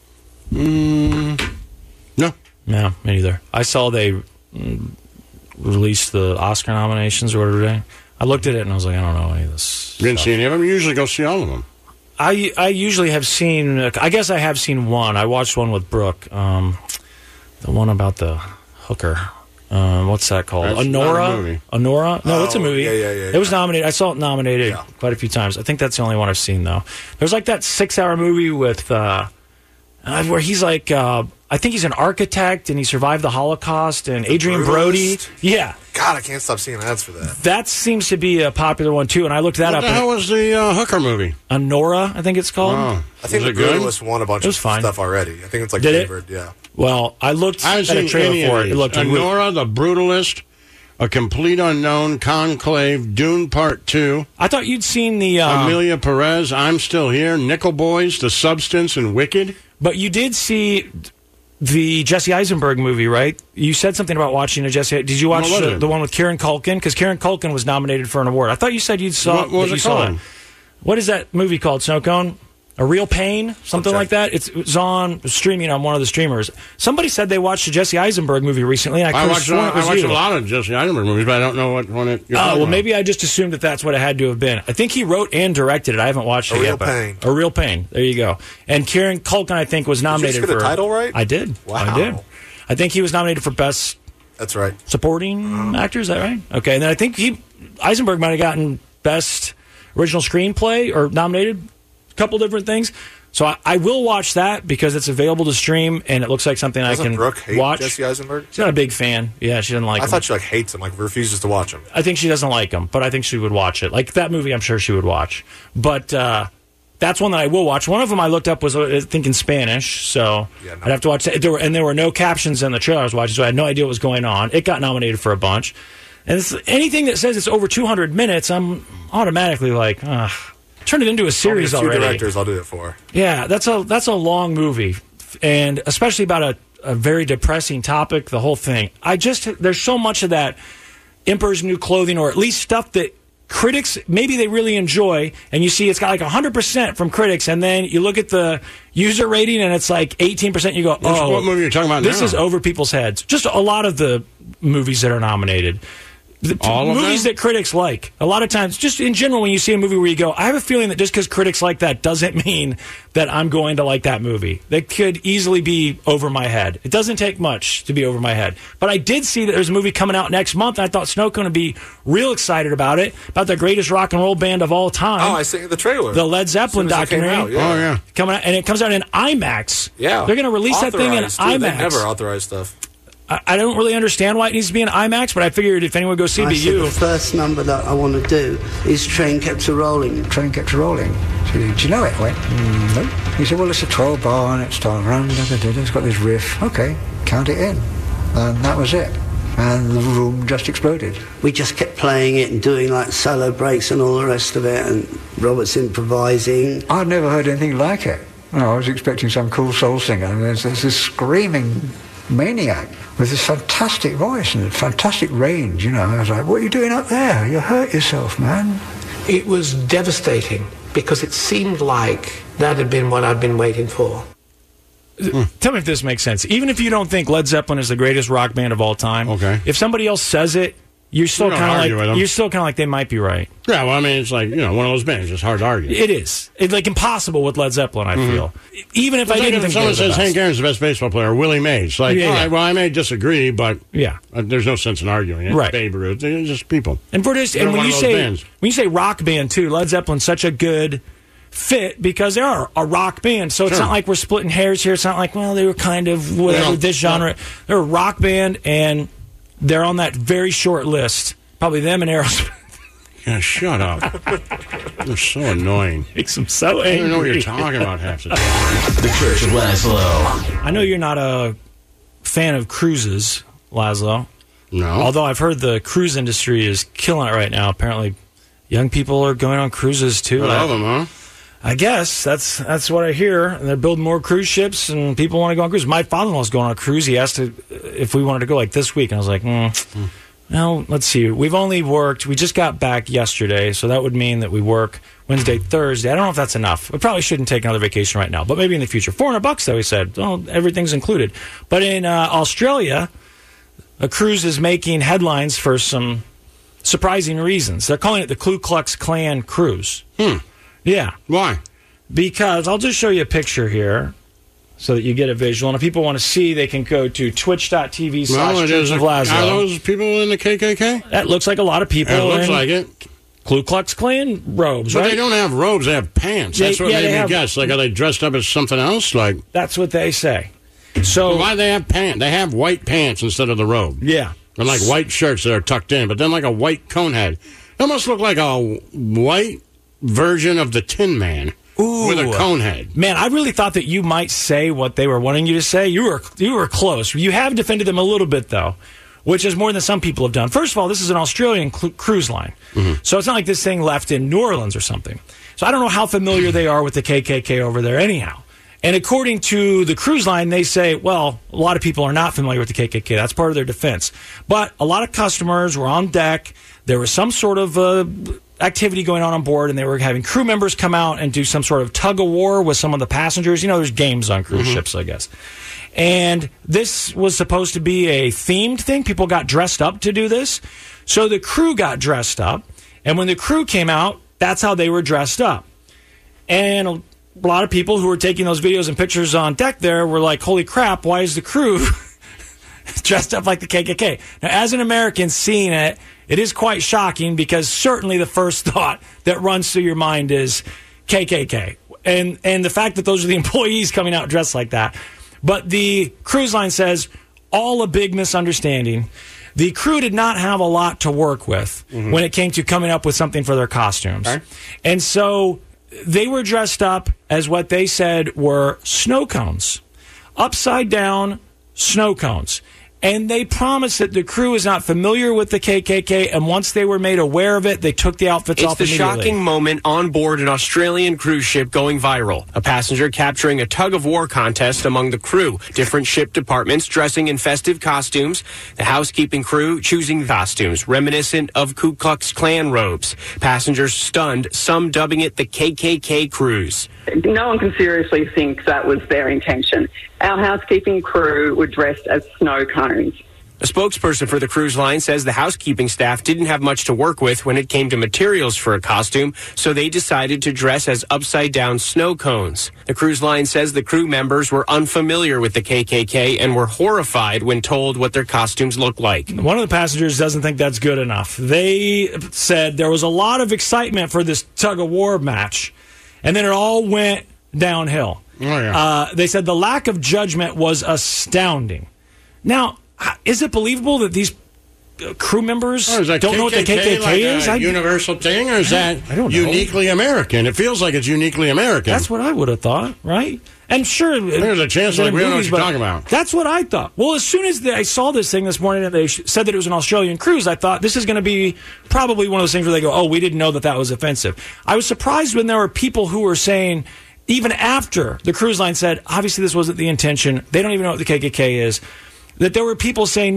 No. No, me neither. I saw they released the Oscar nominations or whatever today. I looked at it and I was like, I don't know any of this. You didn't see any of them? You usually go see all of them. I usually have seen, I guess I have seen one. I watched one with Brooke, the one about the hooker. What's that called? That's Honora? Honora? No, it's a movie. Yeah. It was nominated. I saw it nominated quite a few times. I think that's the only one I've seen, though. There's like that 6-hour movie with where he's like, I think he's an architect and he survived the Holocaust, and Adrian Brody. Yeah. God, I can't stop seeing ads for that. That seems to be a popular one, too, and I looked that up. What the hell was the hooker movie? Honora, I think it's called. Oh. I think the Brutalist won a bunch of fine. stuff already. I think it's like Did favored, yeah. Well, I looked I at a trailer for it. It looked Honora, the Brutalist, A Complete Unknown, Conclave, Dune Part 2. I thought you'd seen the... Amelia Perez, I'm Still Here, Nickel Boys, The Substance, and Wicked. But you did see the Jesse Eisenberg movie, right? You said something about watching a Jesse... Did you watch the one with Kieran Culkin? Because Kieran Culkin was nominated for an award. I thought you said you saw... What was it called? What is that movie called, Snowcone? A Real Pain? Something like that? It's on streaming on one of the streamers. Somebody said they watched a Jesse Eisenberg movie recently, and I watched a lot of Jesse Eisenberg movies, but I don't know what one it... well, maybe I just assumed that that's what it had to have been. I think he wrote and directed it. I haven't watched it yet. A Real Pain. There you go. And Kieran Culkin, I think, was nominated for... Did you just get the title right? I did. Wow. I did. I think he was nominated for Best... That's right. Supporting actor, is that right? Okay, and then I think Eisenberg might have gotten Best Original Screenplay or nominated. Couple different things. So I will watch that because it's available to stream, and it looks like something I can Brooke hate watch. Jesse Eisenberg? She's not a big fan. Yeah, she doesn't like him. I thought she hates him, refuses to watch him. I think she doesn't like him, but I think she would watch it. Like that movie, I'm sure she would watch. But that's one that I will watch. One of them I looked up was, I think, in Spanish, so I'd have to watch that. There were no captions in the trailer I was watching, so I had no idea what was going on. It got nominated for a bunch. And anything that says it's over 200 minutes, I'm automatically like, turn it into a series already. A few directors I'll do it for. Yeah, that's a long movie, and especially about a very depressing topic, the whole thing. There's so much of that Emperor's New Clothing, or at least stuff that critics, maybe they really enjoy, and you see it's got like 100% from critics, and then you look at the user rating and it's like 18%, you go, what movie are you talking about this now? is over people's heads. Just a lot of the movies that are nominated. All of movies them? that critics like. A lot of times, just in general, when you see a movie where you go, I have a feeling that just because critics like that doesn't mean that I'm going to like that movie. That could easily be over my head. It doesn't take much to be over my head. But I did see that there's a movie coming out next month, and I thought Snow going to be real excited about it, about the greatest rock and roll band of all time. Oh, I see the trailer. The Led Zeppelin documentary. Out, yeah. Oh, yeah. Coming out, and it comes out in IMAX. Yeah. They're going to release that thing in IMAX. They never authorize stuff. I don't really understand why it needs to be in IMAX, but I figured if anyone would go see it, it'd be you. The first number that I want to do is Train Kept a Rolling. Train Kept a Rolling. So, do you know it? I went, no. He said, well, it's a 12-bar and it starts around, it's got this riff. Okay, count it in. And that was it. And the room just exploded. We just kept playing it and doing like solo breaks and all the rest of it, and Robert's improvising. I'd never heard anything like it. I was expecting some cool soul singer, and there's this screaming maniac with this fantastic voice and fantastic range, I was like, what are you doing up there? You hurt yourself, man. It was devastating because it seemed like that had been what I'd been waiting for. Tell me if this makes sense. Even if you don't think Led Zeppelin is the greatest rock band of all time, okay, if somebody else says it, you're still kind of like they might be right. Yeah, well, I mean, it's like one of those bands. It's hard to argue. It is. It's like impossible with Led Zeppelin. I feel, even if I didn't think someone says Hank Aaron's the best baseball player, Willie Mays, like, all right, well, I may disagree, but there's no sense in arguing. It's right. Babe Ruth, it's just people. And when you say rock band too, Led Zeppelin's such a good fit because they are a rock band. So it's not like we're splitting hairs here. It's not like, well, they were kind of whatever this genre. They're a rock band, and they're on that very short list. Probably them and Aerosmith. Yeah, shut up. They're so annoying. Makes them so angry. I don't know what you're talking about half the time. The Church of Laszlo. I know you're not a fan of cruises, Laszlo. No. Although I've heard the cruise industry is killing it right now. Apparently, young people are going on cruises too. I love them, huh? I guess that's what I hear. And they're building more cruise ships, and people want to go on cruises. My father-in-law's going on a cruise. He asked if we wanted to go like this week, and I was like, no, let's see. We just got back yesterday, so that would mean that we work Wednesday, Thursday. I don't know if that's enough. We probably shouldn't take another vacation right now, but maybe in the future. $400 though, he said. Well, everything's included. But in Australia, a cruise is making headlines for some surprising reasons. They're calling it the Ku Klux Klan cruise. Yeah. Why? Because I'll just show you a picture here so that you get a visual. And if people want to see, they can go to twitch.tv/Church of Laszlo. Are those people in the KKK? That looks like a lot of people. It looks like it. Ku Klux Klan robes, but right? They don't have robes, they have pants. That's what made me guess. Like, are they dressed up as something else? Like, that's what they say. So why do they have pants? They have white pants instead of the robe. Yeah. And like white shirts that are tucked in, but then like a white cone head. It almost looked like a white version of the Tin Man. Ooh. With a cone head. Man, I really thought that you might say what they were wanting you to say. You were close. You have defended them a little bit, though, which is more than some people have done. First of all, this is an Australian cruise line. Mm-hmm. So it's not like this thing left in New Orleans or something. So I don't know how familiar they are with the KKK over there anyhow. And according to the cruise line, they say, well, a lot of people are not familiar with the KKK. That's part of their defense. But a lot of customers were on deck. There was some sort of activity going on board, and they were having crew members come out and do some sort of tug-of-war with some of the passengers. You know, there's games on cruise ships, I guess. And this was supposed to be a themed thing. People got dressed up to do this. So the crew got dressed up, and when the crew came out, that's how they were dressed up. And a lot of people who were taking those videos and pictures on deck there were like, holy crap, why is the crew dressed up like the KKK? Now, as an American seeing it, it is quite shocking because certainly the first thought that runs through your mind is KKK. and the fact that those are the employees coming out dressed like that. But the cruise line says all a big misunderstanding. The crew did not have a lot to work with when it came to coming up with something for their costumes. Okay. And so they were dressed up as what they said were snow cones. Upside down snow cones. And they promised that the crew is not familiar with the KKK, and once they were made aware of it, they took the outfits off immediately. It's the shocking moment on board an Australian cruise ship going viral. A passenger capturing a tug-of-war contest among the crew. Different ship departments dressing in festive costumes. The housekeeping crew choosing costumes reminiscent of Ku Klux Klan robes. Passengers stunned, some dubbing it the KKK cruise. No one can seriously think that was their intention. Our housekeeping crew were dressed as snow cones. A spokesperson for the cruise line says the housekeeping staff didn't have much to work with when it came to materials for a costume, so they decided to dress as upside-down snow cones. The cruise line says the crew members were unfamiliar with the KKK and were horrified when told what their costumes looked like. One of the passengers doesn't think that's good enough. They said there was a lot of excitement for this tug-of-war match, and then it all went downhill. Oh, yeah. They said the lack of judgment was astounding. Now, is it believable that these crew members don't know what the KKK like is? A universal thing, or is that uniquely American? It feels like it's uniquely American. That's what I would have thought, right? And sure, there's a chance like we don't know what you're talking about. That's what I thought. Well, as soon as I saw this thing this morning and they said that it was an Australian cruise, I thought this is going to be probably one of those things where they go, oh, we didn't know that was offensive. I was surprised when there were people who were saying, even after the cruise line said, obviously this wasn't the intention, they don't even know what the KKK is, that there were people saying,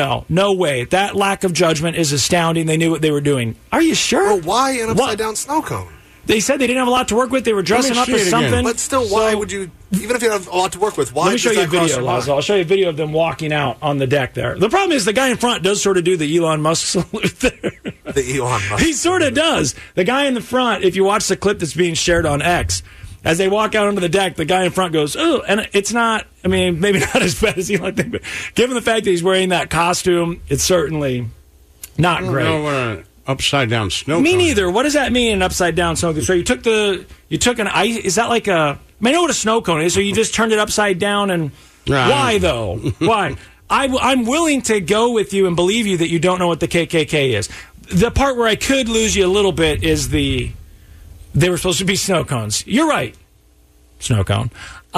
no way. That lack of judgment is astounding. They knew what they were doing. Are you sure? Well, why an upside-down snow cone? They said they didn't have a lot to work with. They were dressing up as something. But still, why would you, even if you have a lot to work with, why Let me show you a video, Lazo. I'll show you a video of them walking out on the deck there. The problem is the guy in front does sort of do the Elon Musk salute there. The Elon Musk. He sort of does. The guy in the front, if you watch the clip that's being shared on X, as they walk out onto the deck, the guy in front goes, oh, and it's not, I mean, maybe not as bad as Elon thinks, but given the fact that he's wearing that costume, it's certainly not great. I don't know what an upside-down snow cone. Me neither. What does that mean, an upside-down snow cone? So you took an ice, is that like I know what a snow cone is, so you just turned it upside down and, why though? Why? I'm willing to go with you and believe you that you don't know what the KKK is. The part where I could lose you a little bit is they were supposed to be snow cones. You're right. Snow cone.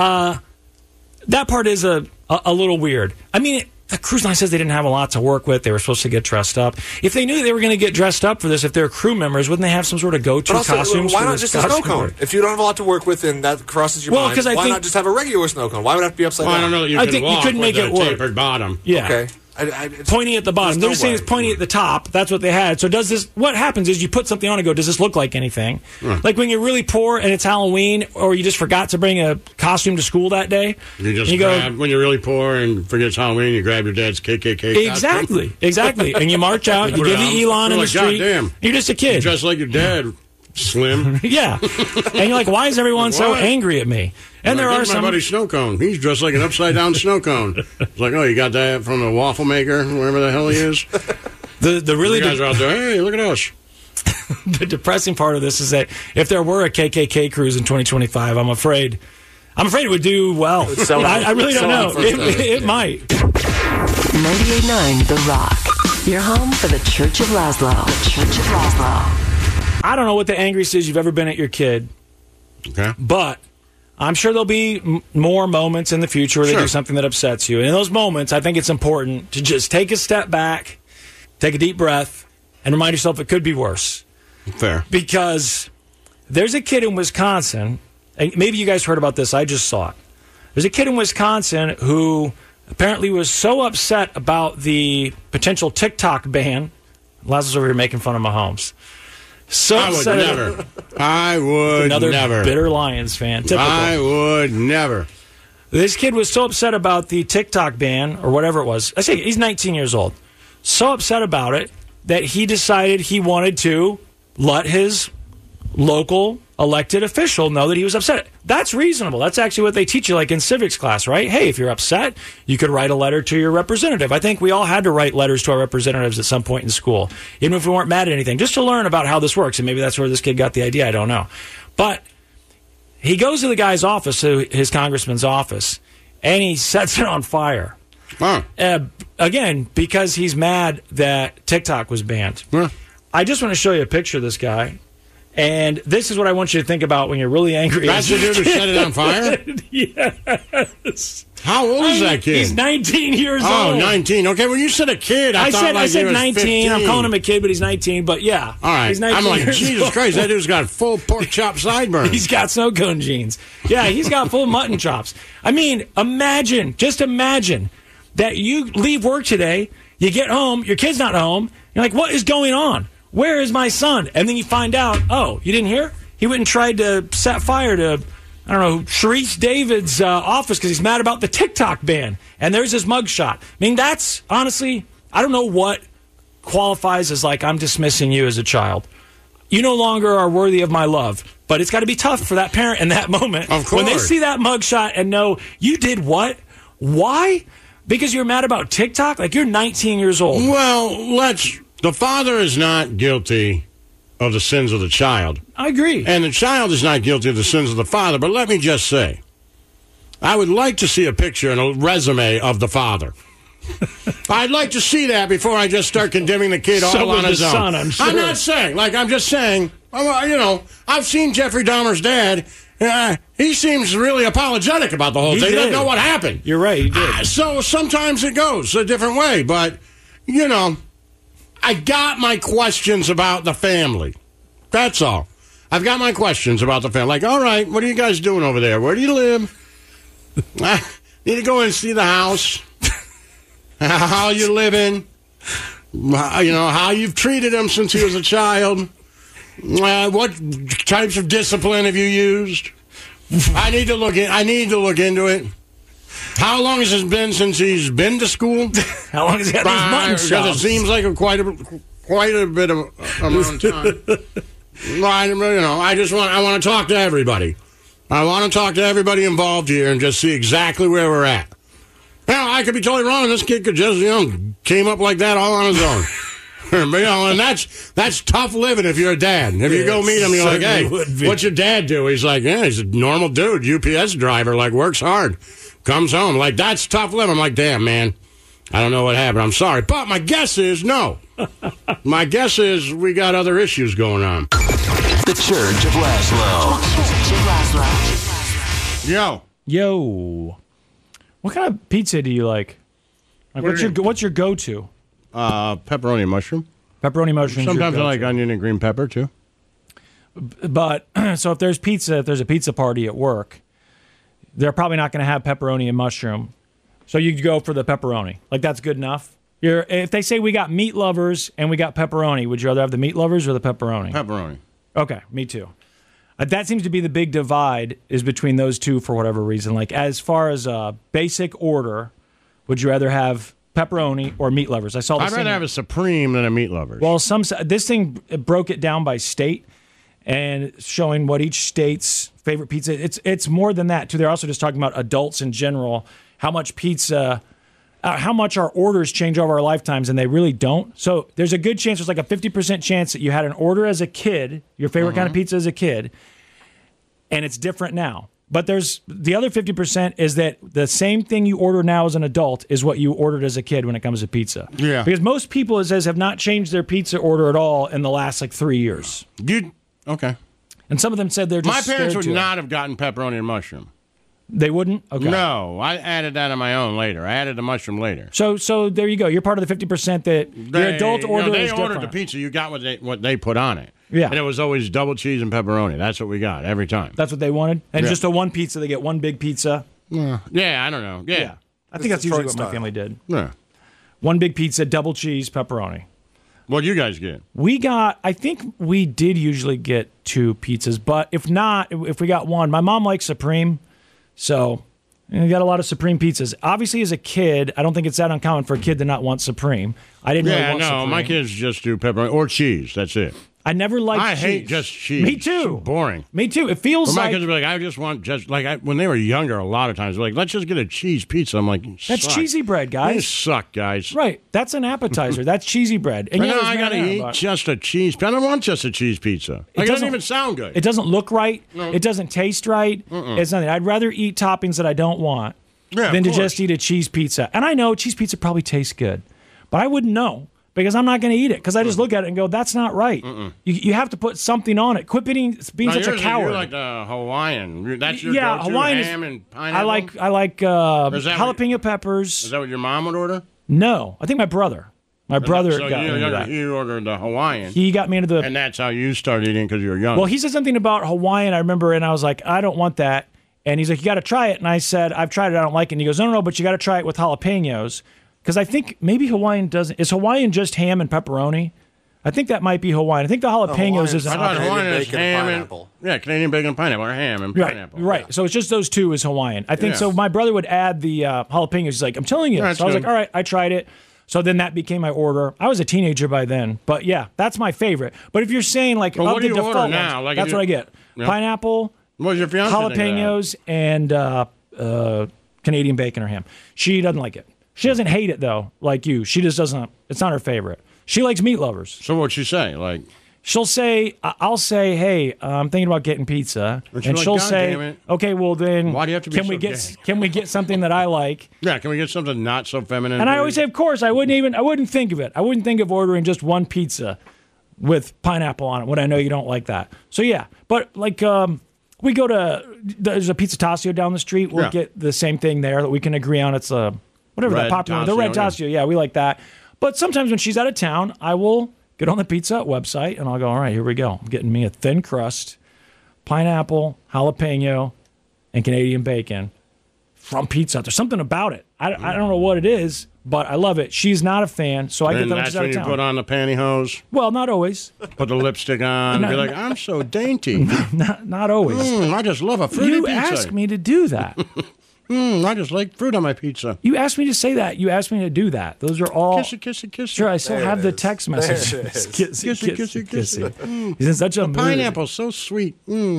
That part is a little weird. I mean, the cruise line says they didn't have a lot to work with. They were supposed to get dressed up. If they knew they were going to get dressed up for this, if they're crew members, wouldn't they have some sort of go-to costumes? Why not just a snow cone? If you don't have a lot to work with and that crosses your mind, why not just have a regular snow cone? Why would it have to be upside down? I don't know. You couldn't make it work. Tapered bottom. Yeah. Okay. Pointing at the bottom. They're saying it's pointing at the top. That's what they had. So what happens is you put something on and go, does this look like anything? Like when you're really poor and it's Halloween, or you just forgot to bring a costume to school that day. When you're really poor and forget it's Halloween, you grab your dad's KKK costume. Exactly. And you march out, you give the Elon in the street. Goddamn. You're just a kid. You're dressed like your dad, Slim. Yeah. And you're like, why is everyone so angry at me? And there are some. My buddy Snow Cone. He's dressed like an upside-down snow cone. It's like, oh, you got that from a waffle maker, wherever the hell he is. The really guys are out there. Hey, look at us. The depressing part of this is that if there were a KKK cruise in 2025, I'm afraid it would do well. I really don't know. It might. 98.9 The Rock. Your home for the Church of Laszlo. The Church of Laszlo. I don't know what the angriest is you've ever been at your kid. Okay. But I'm sure there'll be more moments in the future where they do something that upsets you. And in those moments, I think it's important to just take a step back, take a deep breath, and remind yourself it could be worse. Fair. Because there's a kid in Wisconsin, and maybe you guys heard about this, I just saw it. There's a kid in Wisconsin who apparently was so upset about the potential TikTok ban. Lazarus over here making fun of Mahomes. I would never. I would another never. Bitter Lions fan. Typical. I would never. This kid was so upset about the TikTok ban, or whatever it was. I say he's 19 years old. So upset about it that he decided he wanted to let his local elected official know that he was upset. That's reasonable. That's actually what they teach you, like in civics class, right? Hey, if you're upset, you could write a letter to your representative. I think we all had to write letters to our representatives at some point in school, even if we weren't mad at anything, just to learn about how this works. And maybe that's where this kid got the idea. I don't know. But He goes to the guy's office, his congressman's office, and he sets it on fire. Huh. Again, because he's mad that TikTok was banned. Huh. I just want to show you a picture of this guy. And this is what I want you to think about when you're really angry. That's the dude who set it on fire? Yes. How old is that kid? He's 19 years old. Oh, 19. Okay, when you said a kid, I said I said 19. 15. I'm calling him a kid, but he's 19. But yeah. All right. He's 19 I'm like, years Jesus old. Christ, that dude's got full pork chop sideburns. He's got snow cone jeans. Yeah, he's got full mutton chops. I mean, imagine that you leave work today, you get home, your kid's not home, you're like, what is going on? Where is my son? And then you find out, oh, you didn't hear? He went and tried to set fire to, I don't know, Sharice David's office because he's mad about the TikTok ban. And there's his mugshot. I mean, that's, honestly, I don't know what qualifies as like, I'm dismissing you as a child. You no longer are worthy of my love. But it's got to be tough for that parent in that moment. Of course. When they see that mugshot and know, you did what? Why? Because you're mad about TikTok? Like, you're 19 years old. Well, the father is not guilty of the sins of the child. I agree. And the child is not guilty of the sins of the father. But let me just say, I would like to see a picture and a resume of the father. I'd like to see that before I just start condemning the kid all on his own. Son, I'm sure. I'm not saying, I'm just saying, I've seen Jeffrey Dahmer's dad. He seems really apologetic about the whole thing. He doesn't know what happened. You're right, he did. So sometimes it goes a different way. But, I got my questions about the family. That's all. I've got my questions about the family. Like, all right, what are you guys doing over there? Where do you live? I need to go and see the house. How you living? How you've treated him since he was a child. What types of discipline have you used? I need to look into it. How long has it been since he's been to school? How long has he had these mutton chops? Because it seems like quite a bit of amount of time. I want to talk to everybody. I want to talk to everybody involved here and just see exactly where we're at. Now, I could be totally wrong. This kid could just, came up like that all on his own. And that's tough living if you're a dad. If you go meet him, you're like, hey, what's your dad do? He's like, yeah, he's a normal dude, UPS driver, works hard, comes home. That's tough living. I'm like, damn, man, I don't know what happened. I'm sorry. But my guess is no. My guess is we got other issues going on. The Church of Laszlo. Yo. What kind of pizza do you like? What's your go-to? Pepperoni and mushroom. Pepperoni mushroom. Sometimes I like onion and green pepper too. But so if there's a pizza party at work, they're probably not going to have pepperoni and mushroom. So you go for the pepperoni. That's good enough. If they say we got meat lovers and we got pepperoni, would you rather have the meat lovers or the pepperoni? Pepperoni. Okay, me too. That seems to be the big divide is between those two for whatever reason. As far as a basic order, would you rather have pepperoni or meat lovers? I'd rather have a Supreme than a meat lovers. Well, this thing broke it down by state and showing what each state's favorite pizza. It's more than that too. They're also just talking about adults in general, how much pizza, how much our orders change over our lifetimes, and they really don't. So there's a good chance, there's a 50% chance that you had an order as a kid, your favorite kind of pizza as a kid, and it's different now. But there's the other 50% is that the same thing you order now as an adult is what you ordered as a kid when it comes to pizza. Yeah. Because most people, it says, have not changed their pizza order at all in the last 3 years. Okay. And some of them said they're just My parents would not have gotten pepperoni and mushroom. They wouldn't? Okay. No, I added that on my own later. I added the mushroom later. So there you go. You're part of the 50% that your adult order is different. They ordered the pizza. You got what they put on it. Yeah. And it was always double cheese and pepperoni. That's what we got every time. That's what they wanted? And just a one pizza. They get one big pizza. Yeah, I don't know. Yeah. I think that's usually what my family did. Yeah. One big pizza, double cheese, pepperoni. What'd you guys get? I think we did usually get 2 pizzas, but if not, if we got one, my mom likes Supreme, so we got a lot of Supreme pizzas. Obviously, as a kid, I don't think it's that uncommon for a kid to not want Supreme. I didn't really want Supreme. My kids just do pepperoni or cheese. That's it. I never liked cheese. I hate just cheese. Me too. So boring. Me too. It feels my like... kids would be like, I just want just... Like, when they were younger, a lot of times, they're like, let's just get a cheese pizza. I'm like, that's cheesy bread, guys. You suck, guys. Right. That's an appetizer. That's cheesy bread. And no, I got to eat just a cheese... I don't want just a cheese pizza. It doesn't even sound good. It doesn't look right. No. It doesn't taste right. It's nothing. I'd rather eat toppings that I don't want than to just eat a cheese pizza. And I know cheese pizza probably tastes good, but I wouldn't know. Because I'm not going to eat it. Because I just look at it and go, that's not right. You have to put something on it. Quit being such a coward. You're like the Hawaiian. That's your go-to, Hawaiian ham and pineapple? I like jalapeno peppers. Is that what your mom would order? No. I think my brother. My brother got me into that. He ordered the Hawaiian. He got me into the... And that's how you started eating because you were young. Well, he said something about Hawaiian, I remember, and I was like, I don't want that. And he's like, you got to try it. And I said, I've tried it. I don't like it. And he goes, no, but you got to try it with jalapenos. Because I think maybe Hawaiian doesn't... Is Hawaiian just ham and pepperoni? I think that might be Hawaiian. I think the jalapenos is... I thought Hawaiian is ham and... Yeah, Canadian bacon and pineapple, or ham and pineapple. Right. So it's just those two is Hawaiian. I think so. My brother would add the jalapenos. He's like, I'm telling you. So I was like, all right, I tried it. So then that became my order. I was a teenager by then. But yeah, that's my favorite. But if you're saying like... Well, what do you order now? Ones, that's what I get. Yeah. Pineapple, what's your fiance jalapenos, and Canadian bacon or ham. She doesn't like it. She doesn't hate it, though, like you. She just doesn't. It's not her favorite. She likes meat lovers. So what'd she say? Like, she'll say, I'll say, hey, I'm thinking about getting pizza. And she'll say, okay, well, then why do you have to be can we get something that I like? Yeah, can we get something not so feminine? And I always say, of course, I wouldn't think of it. I wouldn't think of ordering just one pizza with pineapple on it when I know you don't like that. So, yeah. But, like, we go to, there's a Pizza Tasio down the street. We'll get the same thing there that we can agree on. It's whatever that popular, the Red Tasio. Yeah, we like that. But sometimes when she's out of town, I will get on the pizza website and I'll go, all right, here we go. I'm getting me a thin crust, pineapple, jalapeno, and Canadian bacon from Pizza Hut. There's something about it. I don't know what it is, but I love it. She's not a fan, so I get them when she's out of town. That's when you put on the pantyhose? Well, not always. Put the lipstick on and be like, I'm so dainty. Not always. I just love a fruity pizza. You asked me to do that. I just like fruit on my pizza. You asked me to say that. You asked me to do that. Those are all... Kissy. Sure, I still have the text messages. Kissy. He's in such a mood. Pineapple's so sweet.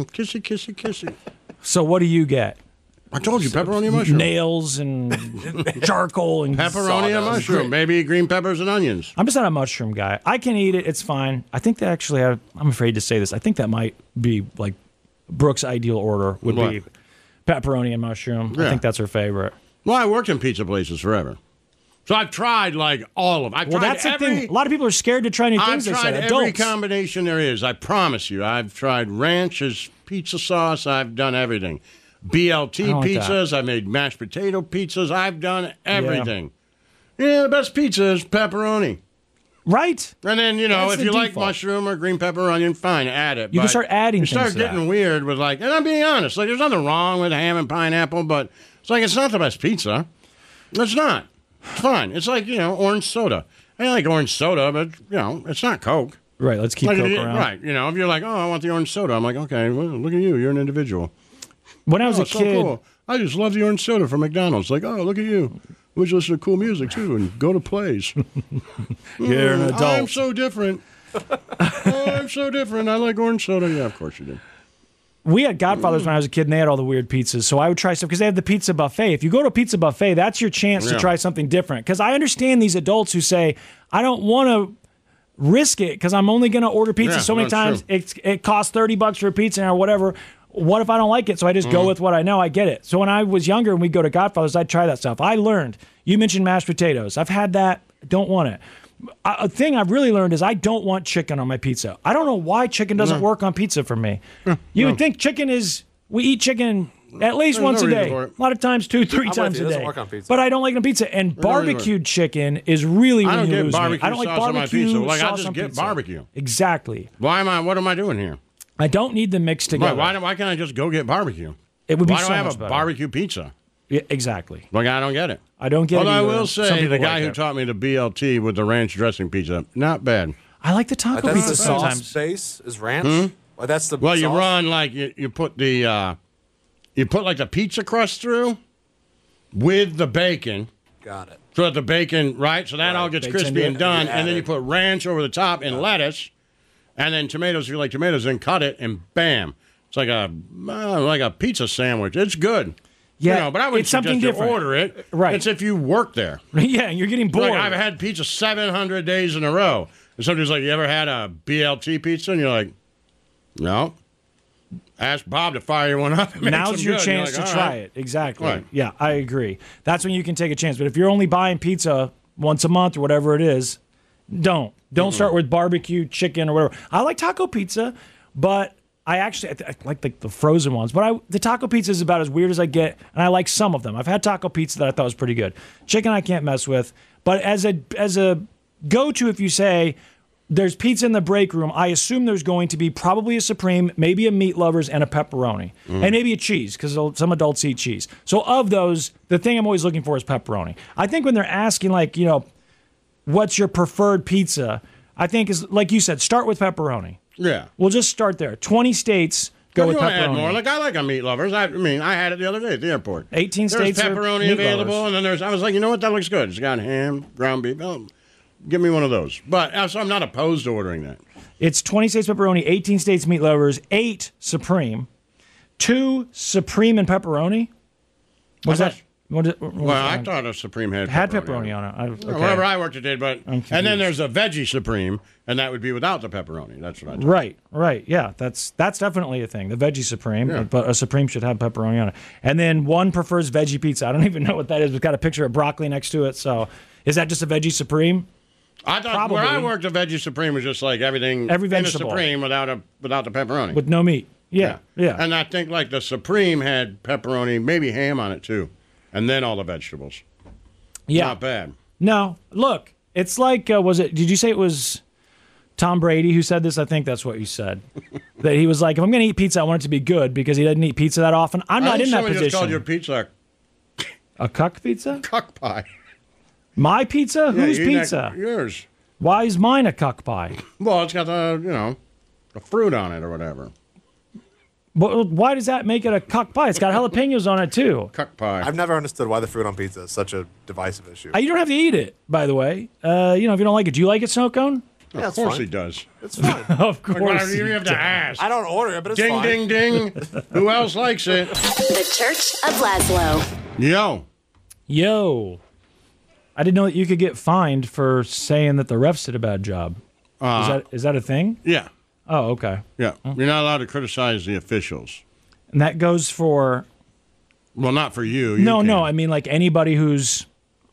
Kissy. So what do you get? I told you, pepperoni and mushroom. Nails and charcoal and pepperoni and mushroom. Maybe green peppers and onions. I'm just not a mushroom guy. I can eat it. It's fine. I think that actually, I'm afraid to say this. I think that might be like Brooke's ideal order would be pepperoni and mushroom. Yeah. I think that's her favorite. Well, I worked in pizza places forever. So I've tried like all of them. That's the thing. A lot of people are scared to try new things. I've tried every combination there is. I promise you. I've tried ranch as pizza sauce. I've done everything. BLT pizzas. I've made mashed potato pizzas. I've done everything. Yeah, the best pizza is pepperoni. Right. And then, if you like mushroom or green pepper or onion, fine, add it. You can start adding things. You start getting weird with and I'm being honest, there's nothing wrong with ham and pineapple, but it's not the best pizza. It's not. It's fine. It's like, orange soda. I like orange soda, but, it's not Coke. Right, let's keep Coke around. Right, if you're like, oh, I want the orange soda, I'm like, okay, well, look at you. You're an individual. When I was a kid. So cool. I just love the orange soda from McDonald's. Like, oh, look at you. We just listen to cool music, too, and go to plays. You're an adult. I'm so different. I'm so different. I like orange soda. Yeah, of course you do. We had Godfathers when I was a kid, and they had all the weird pizzas. So I would try stuff because they have the pizza buffet. If you go to a pizza buffet, that's your chance to try something different. Because I understand these adults who say, I don't want to risk it because I'm only going to order pizza so many times. It costs $30 for a pizza or whatever. What if I don't like it? So I just go with what I know. I get it. So when I was younger and we'd go to Godfather's, I'd try that stuff. I learned. You mentioned mashed potatoes. I've had that. Don't want it. A thing I've really learned is I don't want chicken on my pizza. I don't know why chicken doesn't work on pizza for me. You would think chicken is... We eat chicken at least once a day. A lot of times 2-3 times a day. But I don't like it on pizza. And barbecued chicken is really when you lose me. I don't like barbecue sauce I just get barbecue. Exactly. What am I doing here? I don't need them mixed together. Why can't I just go get barbecue? It would be so much better. Why do I have a barbecue pizza? Yeah, exactly. Like, I don't get it. I don't get it. Although I will say, the guy who taught me the BLT with the ranch dressing pizza, not bad. I like the taco pizza the sometimes. Sauce base is ranch? Well, that's the Well, sauce? you run like, you put the, you put like the pizza crust through with the bacon. Got it. So that the bacon, right? So that all gets crispy and done. And then you put ranch over the top and lettuce. And then tomatoes, if you like tomatoes, then cut it and bam. It's like a pizza sandwich. It's good. Yeah, but I would it's something suggest different. You order it. Right. It's if you work there. Yeah, you're getting bored. Like, I've had pizza 700 days in a row. And somebody's like, you ever had a BLT pizza? And you're like, no. Ask Bob to fire you one up. Now's your chance to try it. Exactly. Right. Yeah, I agree. That's when you can take a chance. But if you're only buying pizza once a month or whatever it is, don't start with barbecue chicken or whatever. I like taco pizza, but I like the frozen ones. But the taco pizza is about as weird as I get, and I like some of them. I've had taco pizza that I thought was pretty good. Chicken I can't mess with. But as a go-to, if you say there's pizza in the break room, I assume there's going to be probably a Supreme, maybe a Meat Lovers, and a pepperoni. And maybe a cheese, because some adults eat cheese. So of those, the thing I'm always looking for is pepperoni. I think when they're asking, what's your preferred pizza, I think is, like you said, start with pepperoni. Yeah. We'll just start there. 20 states go with pepperoni. Add more. I like a Meat Lovers. I had it the other day at the airport. 18 states There's pepperoni available, and then I was like, you know what, that looks good. It's got ham, ground beef. Oh, give me one of those. But so I'm not opposed to ordering that. It's 20 states pepperoni, 18 states Meat Lovers, 8 Supreme, 2 Supreme and pepperoni. What's that? I thought a Supreme had pepperoni on it. Okay. Wherever I worked, it did. And then there's a veggie Supreme, and that would be without the pepperoni. That's what I thought. Right. Yeah, that's definitely a thing. The veggie Supreme, but a Supreme should have pepperoni on it. And then one prefers veggie pizza. I don't even know what that is. We've got a picture of broccoli next to it. So is that just a veggie Supreme? I thought probably. Where I worked, a veggie Supreme was just like every vegetable in a Supreme without the pepperoni. With no meat. Yeah. And I think the Supreme had pepperoni, maybe ham on it too. And then all the vegetables. Yeah. Not bad. No. Look, it's like, did you say it was Tom Brady who said this? I think that's what you said. That he was like, if I'm going to eat pizza, I want it to be good because he doesn't eat pizza that often. I'm not in that position. Just called your pizza a cuck pizza? Cuck pie. My pizza? Whose pizza? Yours. Why is mine a cuck pie? Well, it's got the fruit on it or whatever. But why does that make it a cuck pie? It's got jalapenos on it, too. Cuck pie. I've never understood why the fruit on pizza is such a divisive issue. You don't have to eat it, by the way. If you don't like it. Do you like it, Snow Cone? Yeah, of course he does. It's fine. Of course you have to ask. I don't order it, but it's ding, fine. Ding, ding, ding. Who else likes it? The Church of Laszlo. Yo. I didn't know that you could get fined for saying that the refs did a bad job. Is that a thing? Yeah. Oh, okay. Yeah. You're not allowed to criticize the officials. And that goes for... Well, not for you. No. I mean, like anybody who's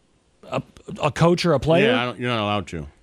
a coach or a player? Yeah, you're not allowed to.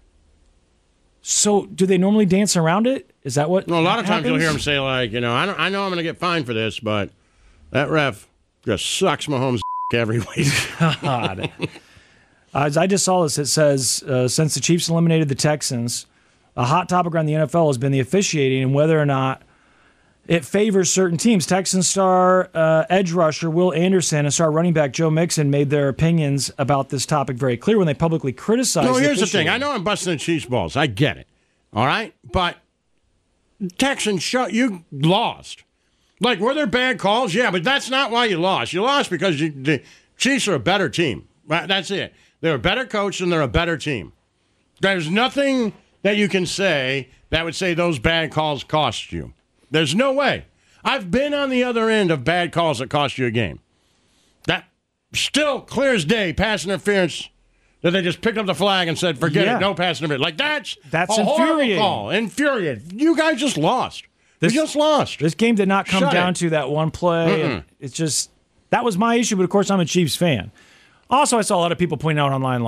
So do they normally dance around it? Is that what No, a lot of times happens? you'll hear them say, I know I'm going to get fined for this, but that ref just sucks Mahomes' every week. God. As I just saw this, it says, since the Chiefs eliminated the Texans, a hot topic around the NFL has been the officiating and whether or not it favors certain teams. Texans star edge rusher Will Anderson and star running back Joe Mixon made their opinions about this topic very clear when they publicly criticized No, here's the thing. I know I'm busting the Chiefs' balls. I get it. All right? But Texans, you lost. Were there bad calls? Yeah, but that's not why you lost. You lost because the Chiefs are a better team. That's it. They're a better coach and they're a better team. There's nothing that you can say that would say those bad calls cost you. There's no way. I've been on the other end of bad calls that cost you a game. That still clear as day, pass interference, that they just picked up the flag and said, forget it, no pass interference. That's a infuriating. Horrible call. Infuriating. You guys just lost. You just lost. This game did not come down to that one play. It's just, that was my issue, but of course I'm a Chiefs fan. Also, I saw a lot of people pointing out online,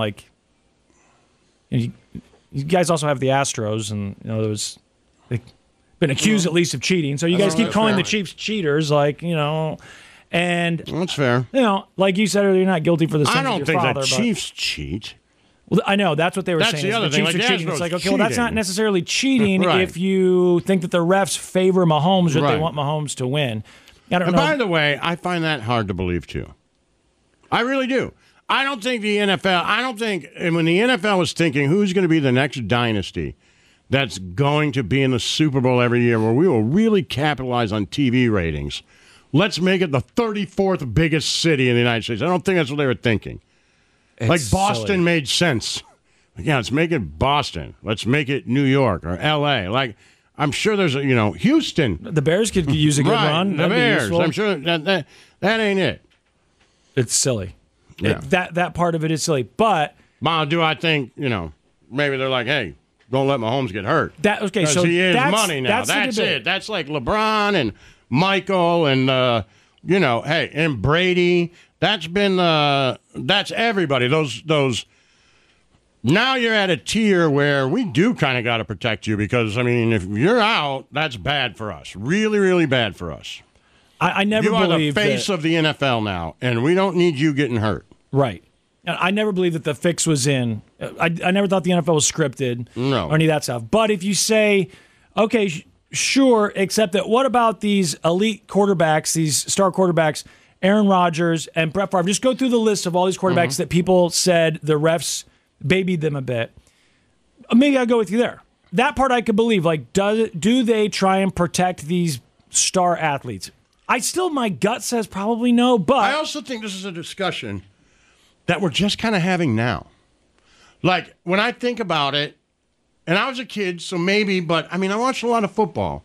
you guys also have the Astros, and they've been accused at least of cheating. So you guys keep calling the Chiefs cheaters, and that's fair. Like you said earlier, you're not guilty for the sins I don't of your think father, the Chiefs cheat. Well, I know that's what they were saying. That's the other thing. Chiefs are cheating. It's like, okay, well, that's not cheating. necessarily cheating if you think that the refs favor Mahomes or they want Mahomes to win. I don't know. By the way, I find that hard to believe too. I really do. I don't think the NFL, when the NFL was thinking who's going to be the next dynasty that's going to be in the Super Bowl every year where we will really capitalize on TV ratings, let's make it the 34th biggest city in the United States. I don't think that's what they were thinking. It's Boston silly. Made sense. Yeah, let's make it Boston. Let's make it New York or L.A. I'm sure there's a, Houston. The Bears could use a good run. The That'd Bears. I'm sure that ain't it. It's silly. Yeah. That part of it is silly. But do I think, maybe they're like, hey, don't let Mahomes get hurt. So he is money now. That's it. That's like LeBron and Michael and, and Brady. That's been, that's everybody. Those. Now you're at a tier where we do kind of got to protect you because, if you're out, that's bad for us. Really, really bad for us. I never believed believed you are the face of the NFL now, and we don't need you getting hurt. Right. And I never believed that the fix was in. I never thought the NFL was scripted or any of that stuff. But if you say, okay, sure, except that what about these elite quarterbacks, these star quarterbacks, Aaron Rodgers and Brett Favre? Just go through the list of all these quarterbacks that people said the refs babied them a bit. Maybe I'll go with you there. That part I could believe. Like, do they try and protect these star athletes? My gut says probably no, but I also think this is a discussion that we're just kind of having now. Like, when I think about it, and I was a kid, so maybe, but I watched a lot of football.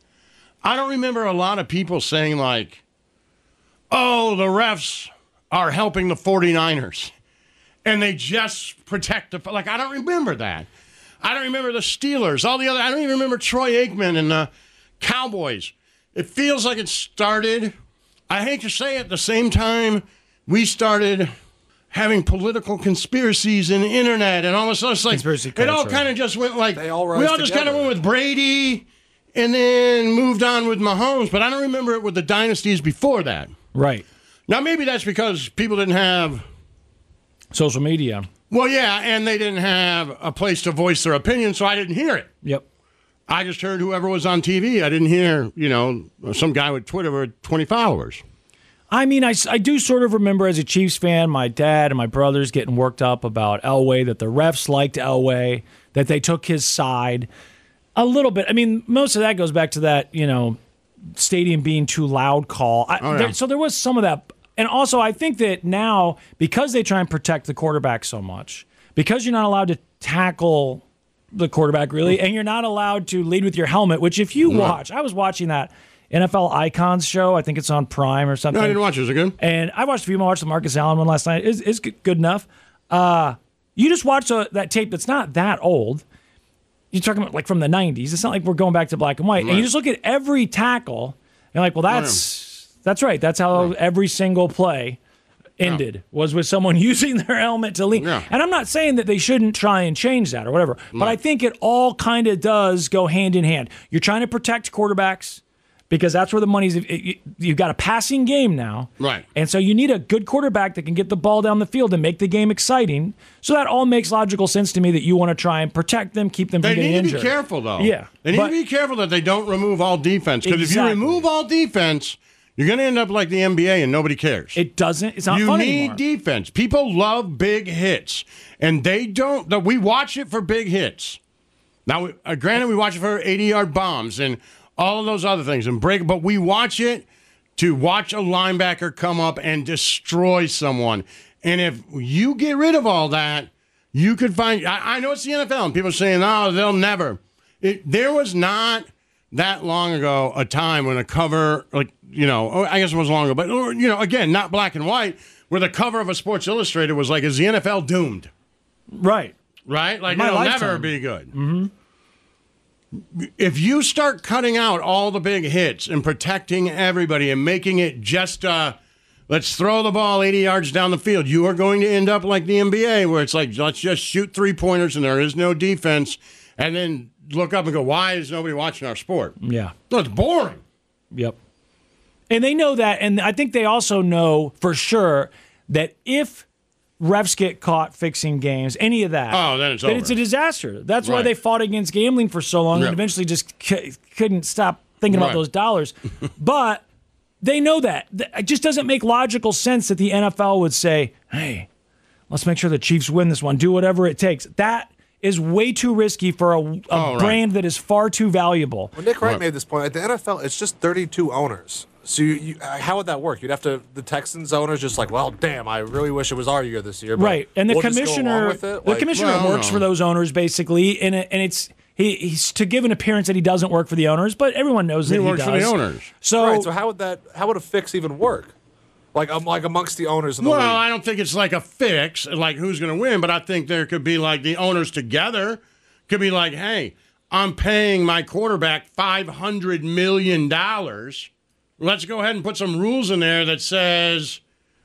I don't remember a lot of people saying like, oh, the refs are helping the 49ers. And they just protect the... Like, I don't remember that. I don't remember the Steelers. I don't even remember Troy Aikman and the Cowboys. It feels like it started... I hate to say it, the same time we started having political conspiracies in the internet and all this stuff. It all kind of just went like... we all just kind of went with Brady and then moved on with Mahomes. But I don't remember it with the dynasties before that. Right. Now, maybe that's because people didn't have... social media. Well, yeah, and they didn't have a place to voice their opinion, so I didn't hear it. Yep. I just heard whoever was on TV. I didn't hear, some guy with Twitter with 20 followers. I do sort of remember as a Chiefs fan, my dad and my brothers getting worked up about Elway, that the refs liked Elway, that they took his side a little bit. Most of that goes back to that, stadium being too loud call. So there was some of that. And also, I think that now, because they try and protect the quarterback so much, because you're not allowed to tackle the quarterback, really, and you're not allowed to lead with your helmet, which if you watch, I was watching that NFL Icons show. I think it's on Prime or something. No, I didn't watch it. Was it good? And I watched a few more. I watched the Marcus Allen one last night. It's good enough. You just watch that tape that's not that old. You're talking about like from the 90s. It's not like we're going back to black and white. Right. And you just look at every tackle, and you're like, well, that's right. That's how every single play ended, was with someone using their helmet to lead. Yeah. And I'm not saying that they shouldn't try and change that or whatever, but I think it all kind of does go hand in hand. You're trying to protect quarterbacks because that's where the money's. You've got a passing game now. Right. And so you need a good quarterback that can get the ball down the field and make the game exciting. So that all makes logical sense to me that you want to try and protect them, keep them from getting injured. They need to be careful, though. Yeah. They need to be careful that they don't remove all defense. Because if you remove all defense, you're going to end up like the NBA and nobody cares. It doesn't. It's not fun anymore. You need defense. People love big hits. And they don't. We watch it for big hits. Now, granted, we watch it for 80-yard bombs and all of those other things and break. But we watch it to watch a linebacker come up and destroy someone. And if you get rid of all that, you could find. I know it's the NFL, and people are saying, "Oh, they'll never." There was not that long ago a time when a cover, like I guess it was long ago, but again, not black and white, where the cover of a Sports Illustrated was like, "Is the NFL doomed?" Right. Right. Like it'll never be good. Mm-hmm. If you start cutting out all the big hits and protecting everybody and making it just let's throw the ball 80 yards down the field, you are going to end up like the NBA, where it's like, let's just shoot three-pointers and there is no defense, and then look up and go, why is nobody watching our sport? Yeah. No, it's boring. Yep. And they know that, and I think they also know for sure that if refs get caught fixing games, any of that, then it's over. It's a disaster. That's why they fought against gambling for so long and eventually just couldn't stop thinking about those dollars. But they know that. It just doesn't make logical sense that the NFL would say, hey, let's make sure the Chiefs win this one. Do whatever it takes. That is way too risky for a brand that is far too valuable. Well, Nick Wright made this point. At the NFL, it's just 32 owners. So how would that work? You'd have to, the Texans owners just like, well, damn, I really wish it was our year this year. But right, and the we'll commissioner, works for those owners basically, and it's he's to give an appearance that he doesn't work for the owners, but everyone knows that he works does. for the owners. So, So how would a fix even work? Like amongst the owners in the league? Well, I don't think it's like a fix, like who's going to win, but I think there could be like the owners together could be like, hey, I'm paying my quarterback $500 million. Let's go ahead and put some rules in there that says,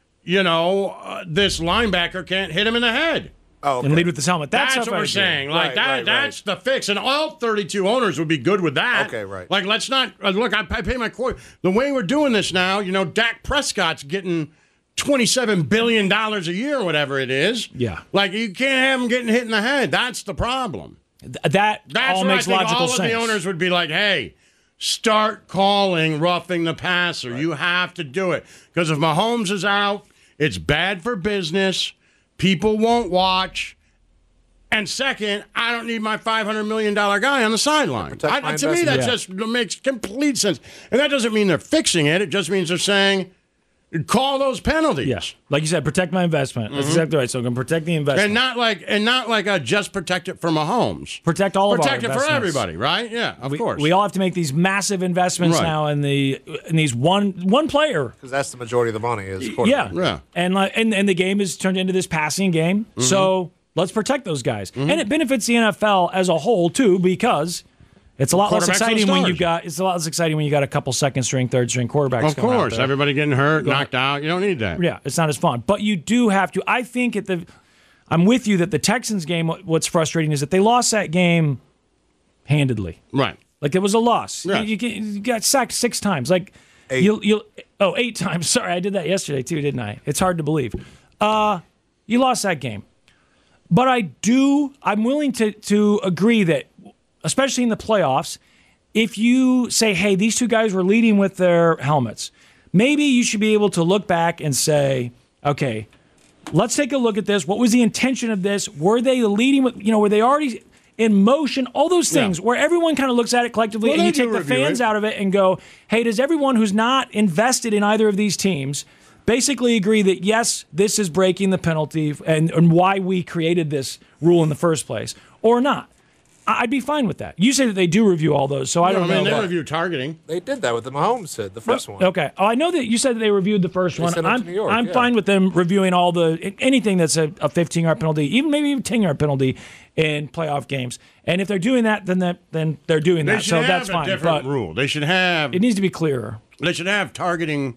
this linebacker can't hit him in the head. Oh, okay. And lead with the helmet. That's what we're saying. Like that's the fix, and all 32 owners would be good with that. Okay, right. Like, let's not look. I pay my quarter. The way we're doing this now, Dak Prescott's getting $27 billion a year, or whatever it is. Yeah. Like, you can't have him getting hit in the head. That's the problem. That's all where makes I think logical all sense. of the owners would be like, hey, start calling roughing the passer. Right. You have to do it because if Mahomes is out, it's bad for business. People won't watch. And second, I don't need my $500 million guy on the sideline. To me, that just makes complete sense. And that doesn't mean they're fixing it. It just means they're saying, call those penalties. Yes. Like you said, protect my investment. That's exactly right. So I'm going to protect the investment. And not like a just protect it for Mahomes. Protect all of our investments. Protect it for everybody, right? Yeah, of course. We all have to make these massive investments now in these one player. Because that's the majority of the money is quarterback. Yeah. And the game is turned into this passing game. Mm-hmm. So let's protect those guys. Mm-hmm. And it benefits the NFL as a whole too, because it's a lot less exciting when you got a couple second string, third string quarterbacks. Of course, everybody getting hurt, knocked out. You don't need that. Yeah, it's not as fun. But you do have to. I think I'm with you that the Texans game. What's frustrating is that they lost that game handedly. Right. Like it was a loss. Yeah. You got sacked 6 times. Like 8. 8 times. Sorry, I did that yesterday too, didn't I? It's hard to believe. You lost that game. But I'm willing to agree that, especially in the playoffs, if you say, hey, these two guys were leading with their helmets, maybe you should be able to look back and say, okay, let's take a look at this. What was the intention of this? Were they leading with, were they already in motion? All those things where everyone kind of looks at it collectively and you take the fans out of it and go, hey, does everyone who's not invested in either of these teams basically agree that, yes, this is breaking the penalty and why we created this rule in the first place, or not? I'd be fine with that. You say that they do review all those, so I don't know. They review targeting. They did that with the Mahomes hit, the first one. Okay. I know that you said that they reviewed the first one. I'm fine with them reviewing anything that's a 15-yard penalty, maybe even 10-yard penalty in playoff games. And if they're doing that, then they're doing that. So that's fine. They should have a different rule. They should have. It needs to be clearer. They should have targeting.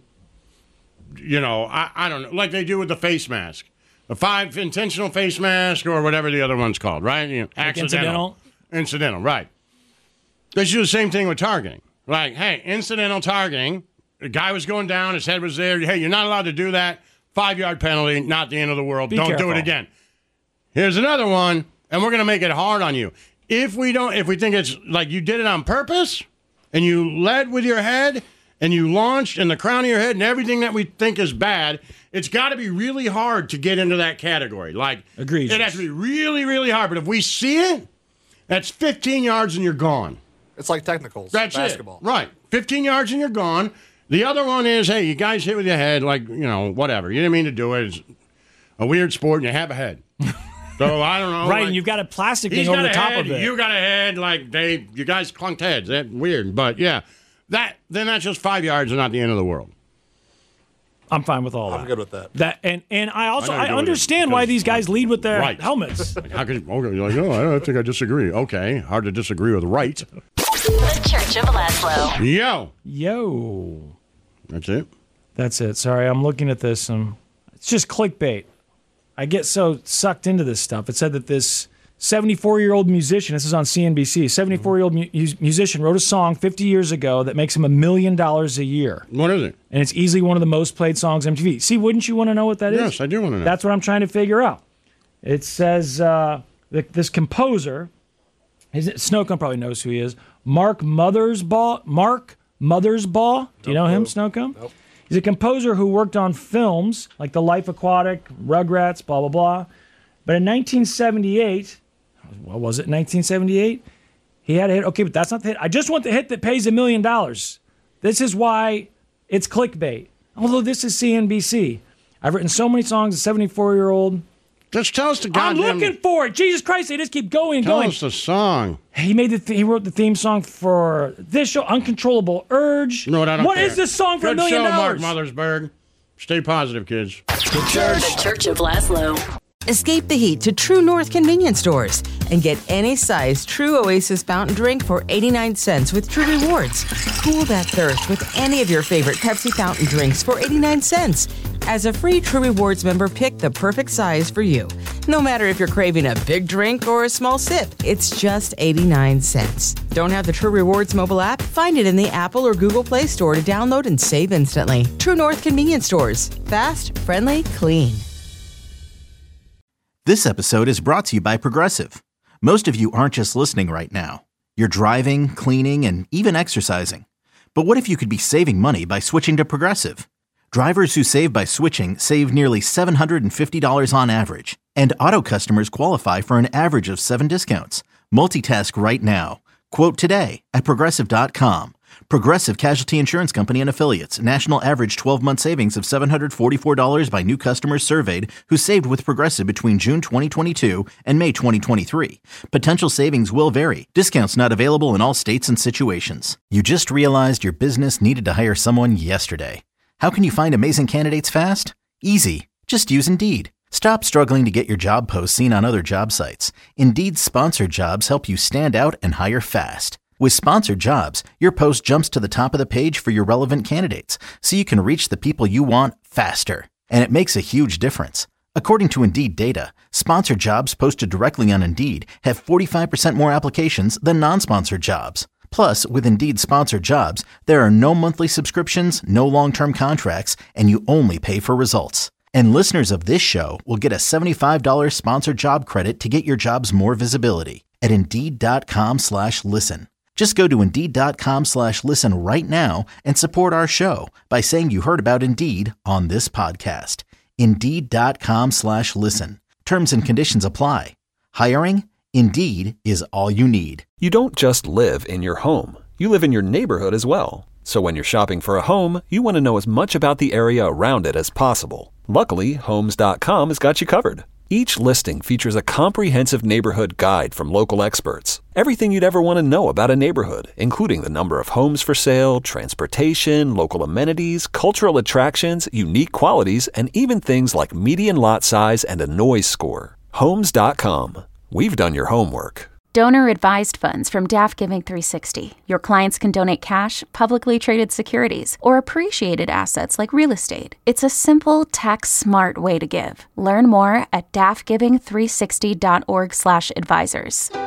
I don't know, like they do with the face mask, the 5 intentional face mask or whatever the other one's called, right? Accidental. Incidental, right. They should do the same thing with targeting. Like, hey, incidental targeting. The guy was going down, his head was there. Hey, you're not allowed to do that. 5-yard penalty, not the end of the world. Don't careful. Do it again. Here's another one, and we're going to make it hard on you. If we think it's like you did it on purpose, and you led with your head, and you launched in the crown of your head, and everything that we think is bad, it's got to be really hard to get into that category. Like, agreed. It has to be really, really hard. But if we see it, that's 15 yards and you're gone. It's like technicals. That's basketball. It. Right. 15 yards and you're gone. The other one is, hey, you guys hit with your head, like, whatever. You didn't mean to do it. It's a weird sport and you have a head. So I don't know. Right, like, and you've got a plastic thing over the top of it. You got a head, like you guys clunked heads. That's weird. But yeah, then that's just 5 yards and not the end of the world. I'm fine with all that. I'm good with that. And I understand why these guys lead with their helmets. Like, how could you're like, I don't think I disagree. Okay, hard to disagree with right. The Church of Laszlo. Yo. That's it. Sorry, I'm looking at this. It's just clickbait. I get so sucked into this stuff. It said that this 74-year-old musician, this is on CNBC, 74-year-old musician wrote a song 50 years ago that makes him $1 million a year. What is it? And it's easily one of the most played songs on MTV. See, wouldn't you want to know what that is? Yes, I do want to know. That's what I'm trying to figure out. It says this composer, Snowcomb probably knows who he is, Mark Mothersbaugh. Do you know him, Snowcomb? Nope. He's a composer who worked on films like The Life Aquatic, Rugrats, blah, blah, blah. But in 1978, what was it, 1978? He had a hit. Okay, but that's not the hit. I just want the hit that pays $1 million. This is why it's clickbait. Although this is CNBC. I've written so many songs, a 74-year-old Just tell us the goddamn... I'm looking for it. Jesus Christ, they just keep going and going. Tell us the song. He made he wrote the theme song for this show, Uncontrollable Urge. No, I don't What care. is this song for $1 million? Good show, Mark Mothersburg. Stay positive, kids. The Church of Laszlo. Escape the heat to True North convenience stores and get any size True Oasis fountain drink for 89 cents with True Rewards. Cool that thirst with any of your favorite Pepsi fountain drinks for 89 cents. As a free True Rewards member, pick the perfect size for you. No matter if you're craving a big drink or a small sip, it's just 89 cents. Don't have the True Rewards mobile app? Find it in the Apple or Google Play Store to download and save instantly. True North convenience stores. Fast, friendly, clean. This episode is brought to you by Progressive. Most of you aren't just listening right now. You're driving, cleaning, and even exercising. But what if you could be saving money by switching to Progressive? Drivers who save by switching save nearly $750 on average. And auto customers qualify for an average of 7 discounts. Multitask right now. Quote today at Progressive.com. Progressive Casualty Insurance Company and Affiliates. National average 12-month savings of $744 by new customers surveyed who saved with Progressive between June 2022 and May 2023. Potential savings will vary. Discounts not available in all states and situations. You just realized your business needed to hire someone yesterday. How can you find amazing candidates fast? Easy. Just use Indeed. Stop struggling to get your job posts seen on other job sites. Indeed's sponsored jobs help you stand out and hire fast. With sponsored jobs, your post jumps to the top of the page for your relevant candidates, so you can reach the people you want faster. And it makes a huge difference. According to Indeed data, sponsored jobs posted directly on Indeed have 45% more applications than non-sponsored jobs. Plus, with Indeed sponsored jobs, there are no monthly subscriptions, no long-term contracts, and you only pay for results. And listeners of this show will get a $75 sponsored job credit to get your jobs more visibility at Indeed.com/listen. Just go to Indeed.com/listen right now and support our show by saying you heard about Indeed on this podcast. Indeed.com/listen. Terms and conditions apply. Hiring? Indeed is all you need. You don't just live in your home. You live in your neighborhood as well. So when you're shopping for a home, you want to know as much about the area around it as possible. Luckily, Homes.com has got you covered. Each listing features a comprehensive neighborhood guide from local experts. Everything you'd ever want to know about a neighborhood, including the number of homes for sale, transportation, local amenities, cultural attractions, unique qualities, and even things like median lot size and a noise score. Homes.com. We've done your homework. Donor-advised funds from DAF Giving 360. Your clients can donate cash, publicly traded securities, or appreciated assets like real estate. It's a simple, tax-smart way to give. Learn more at dafgiving360.org/advisors.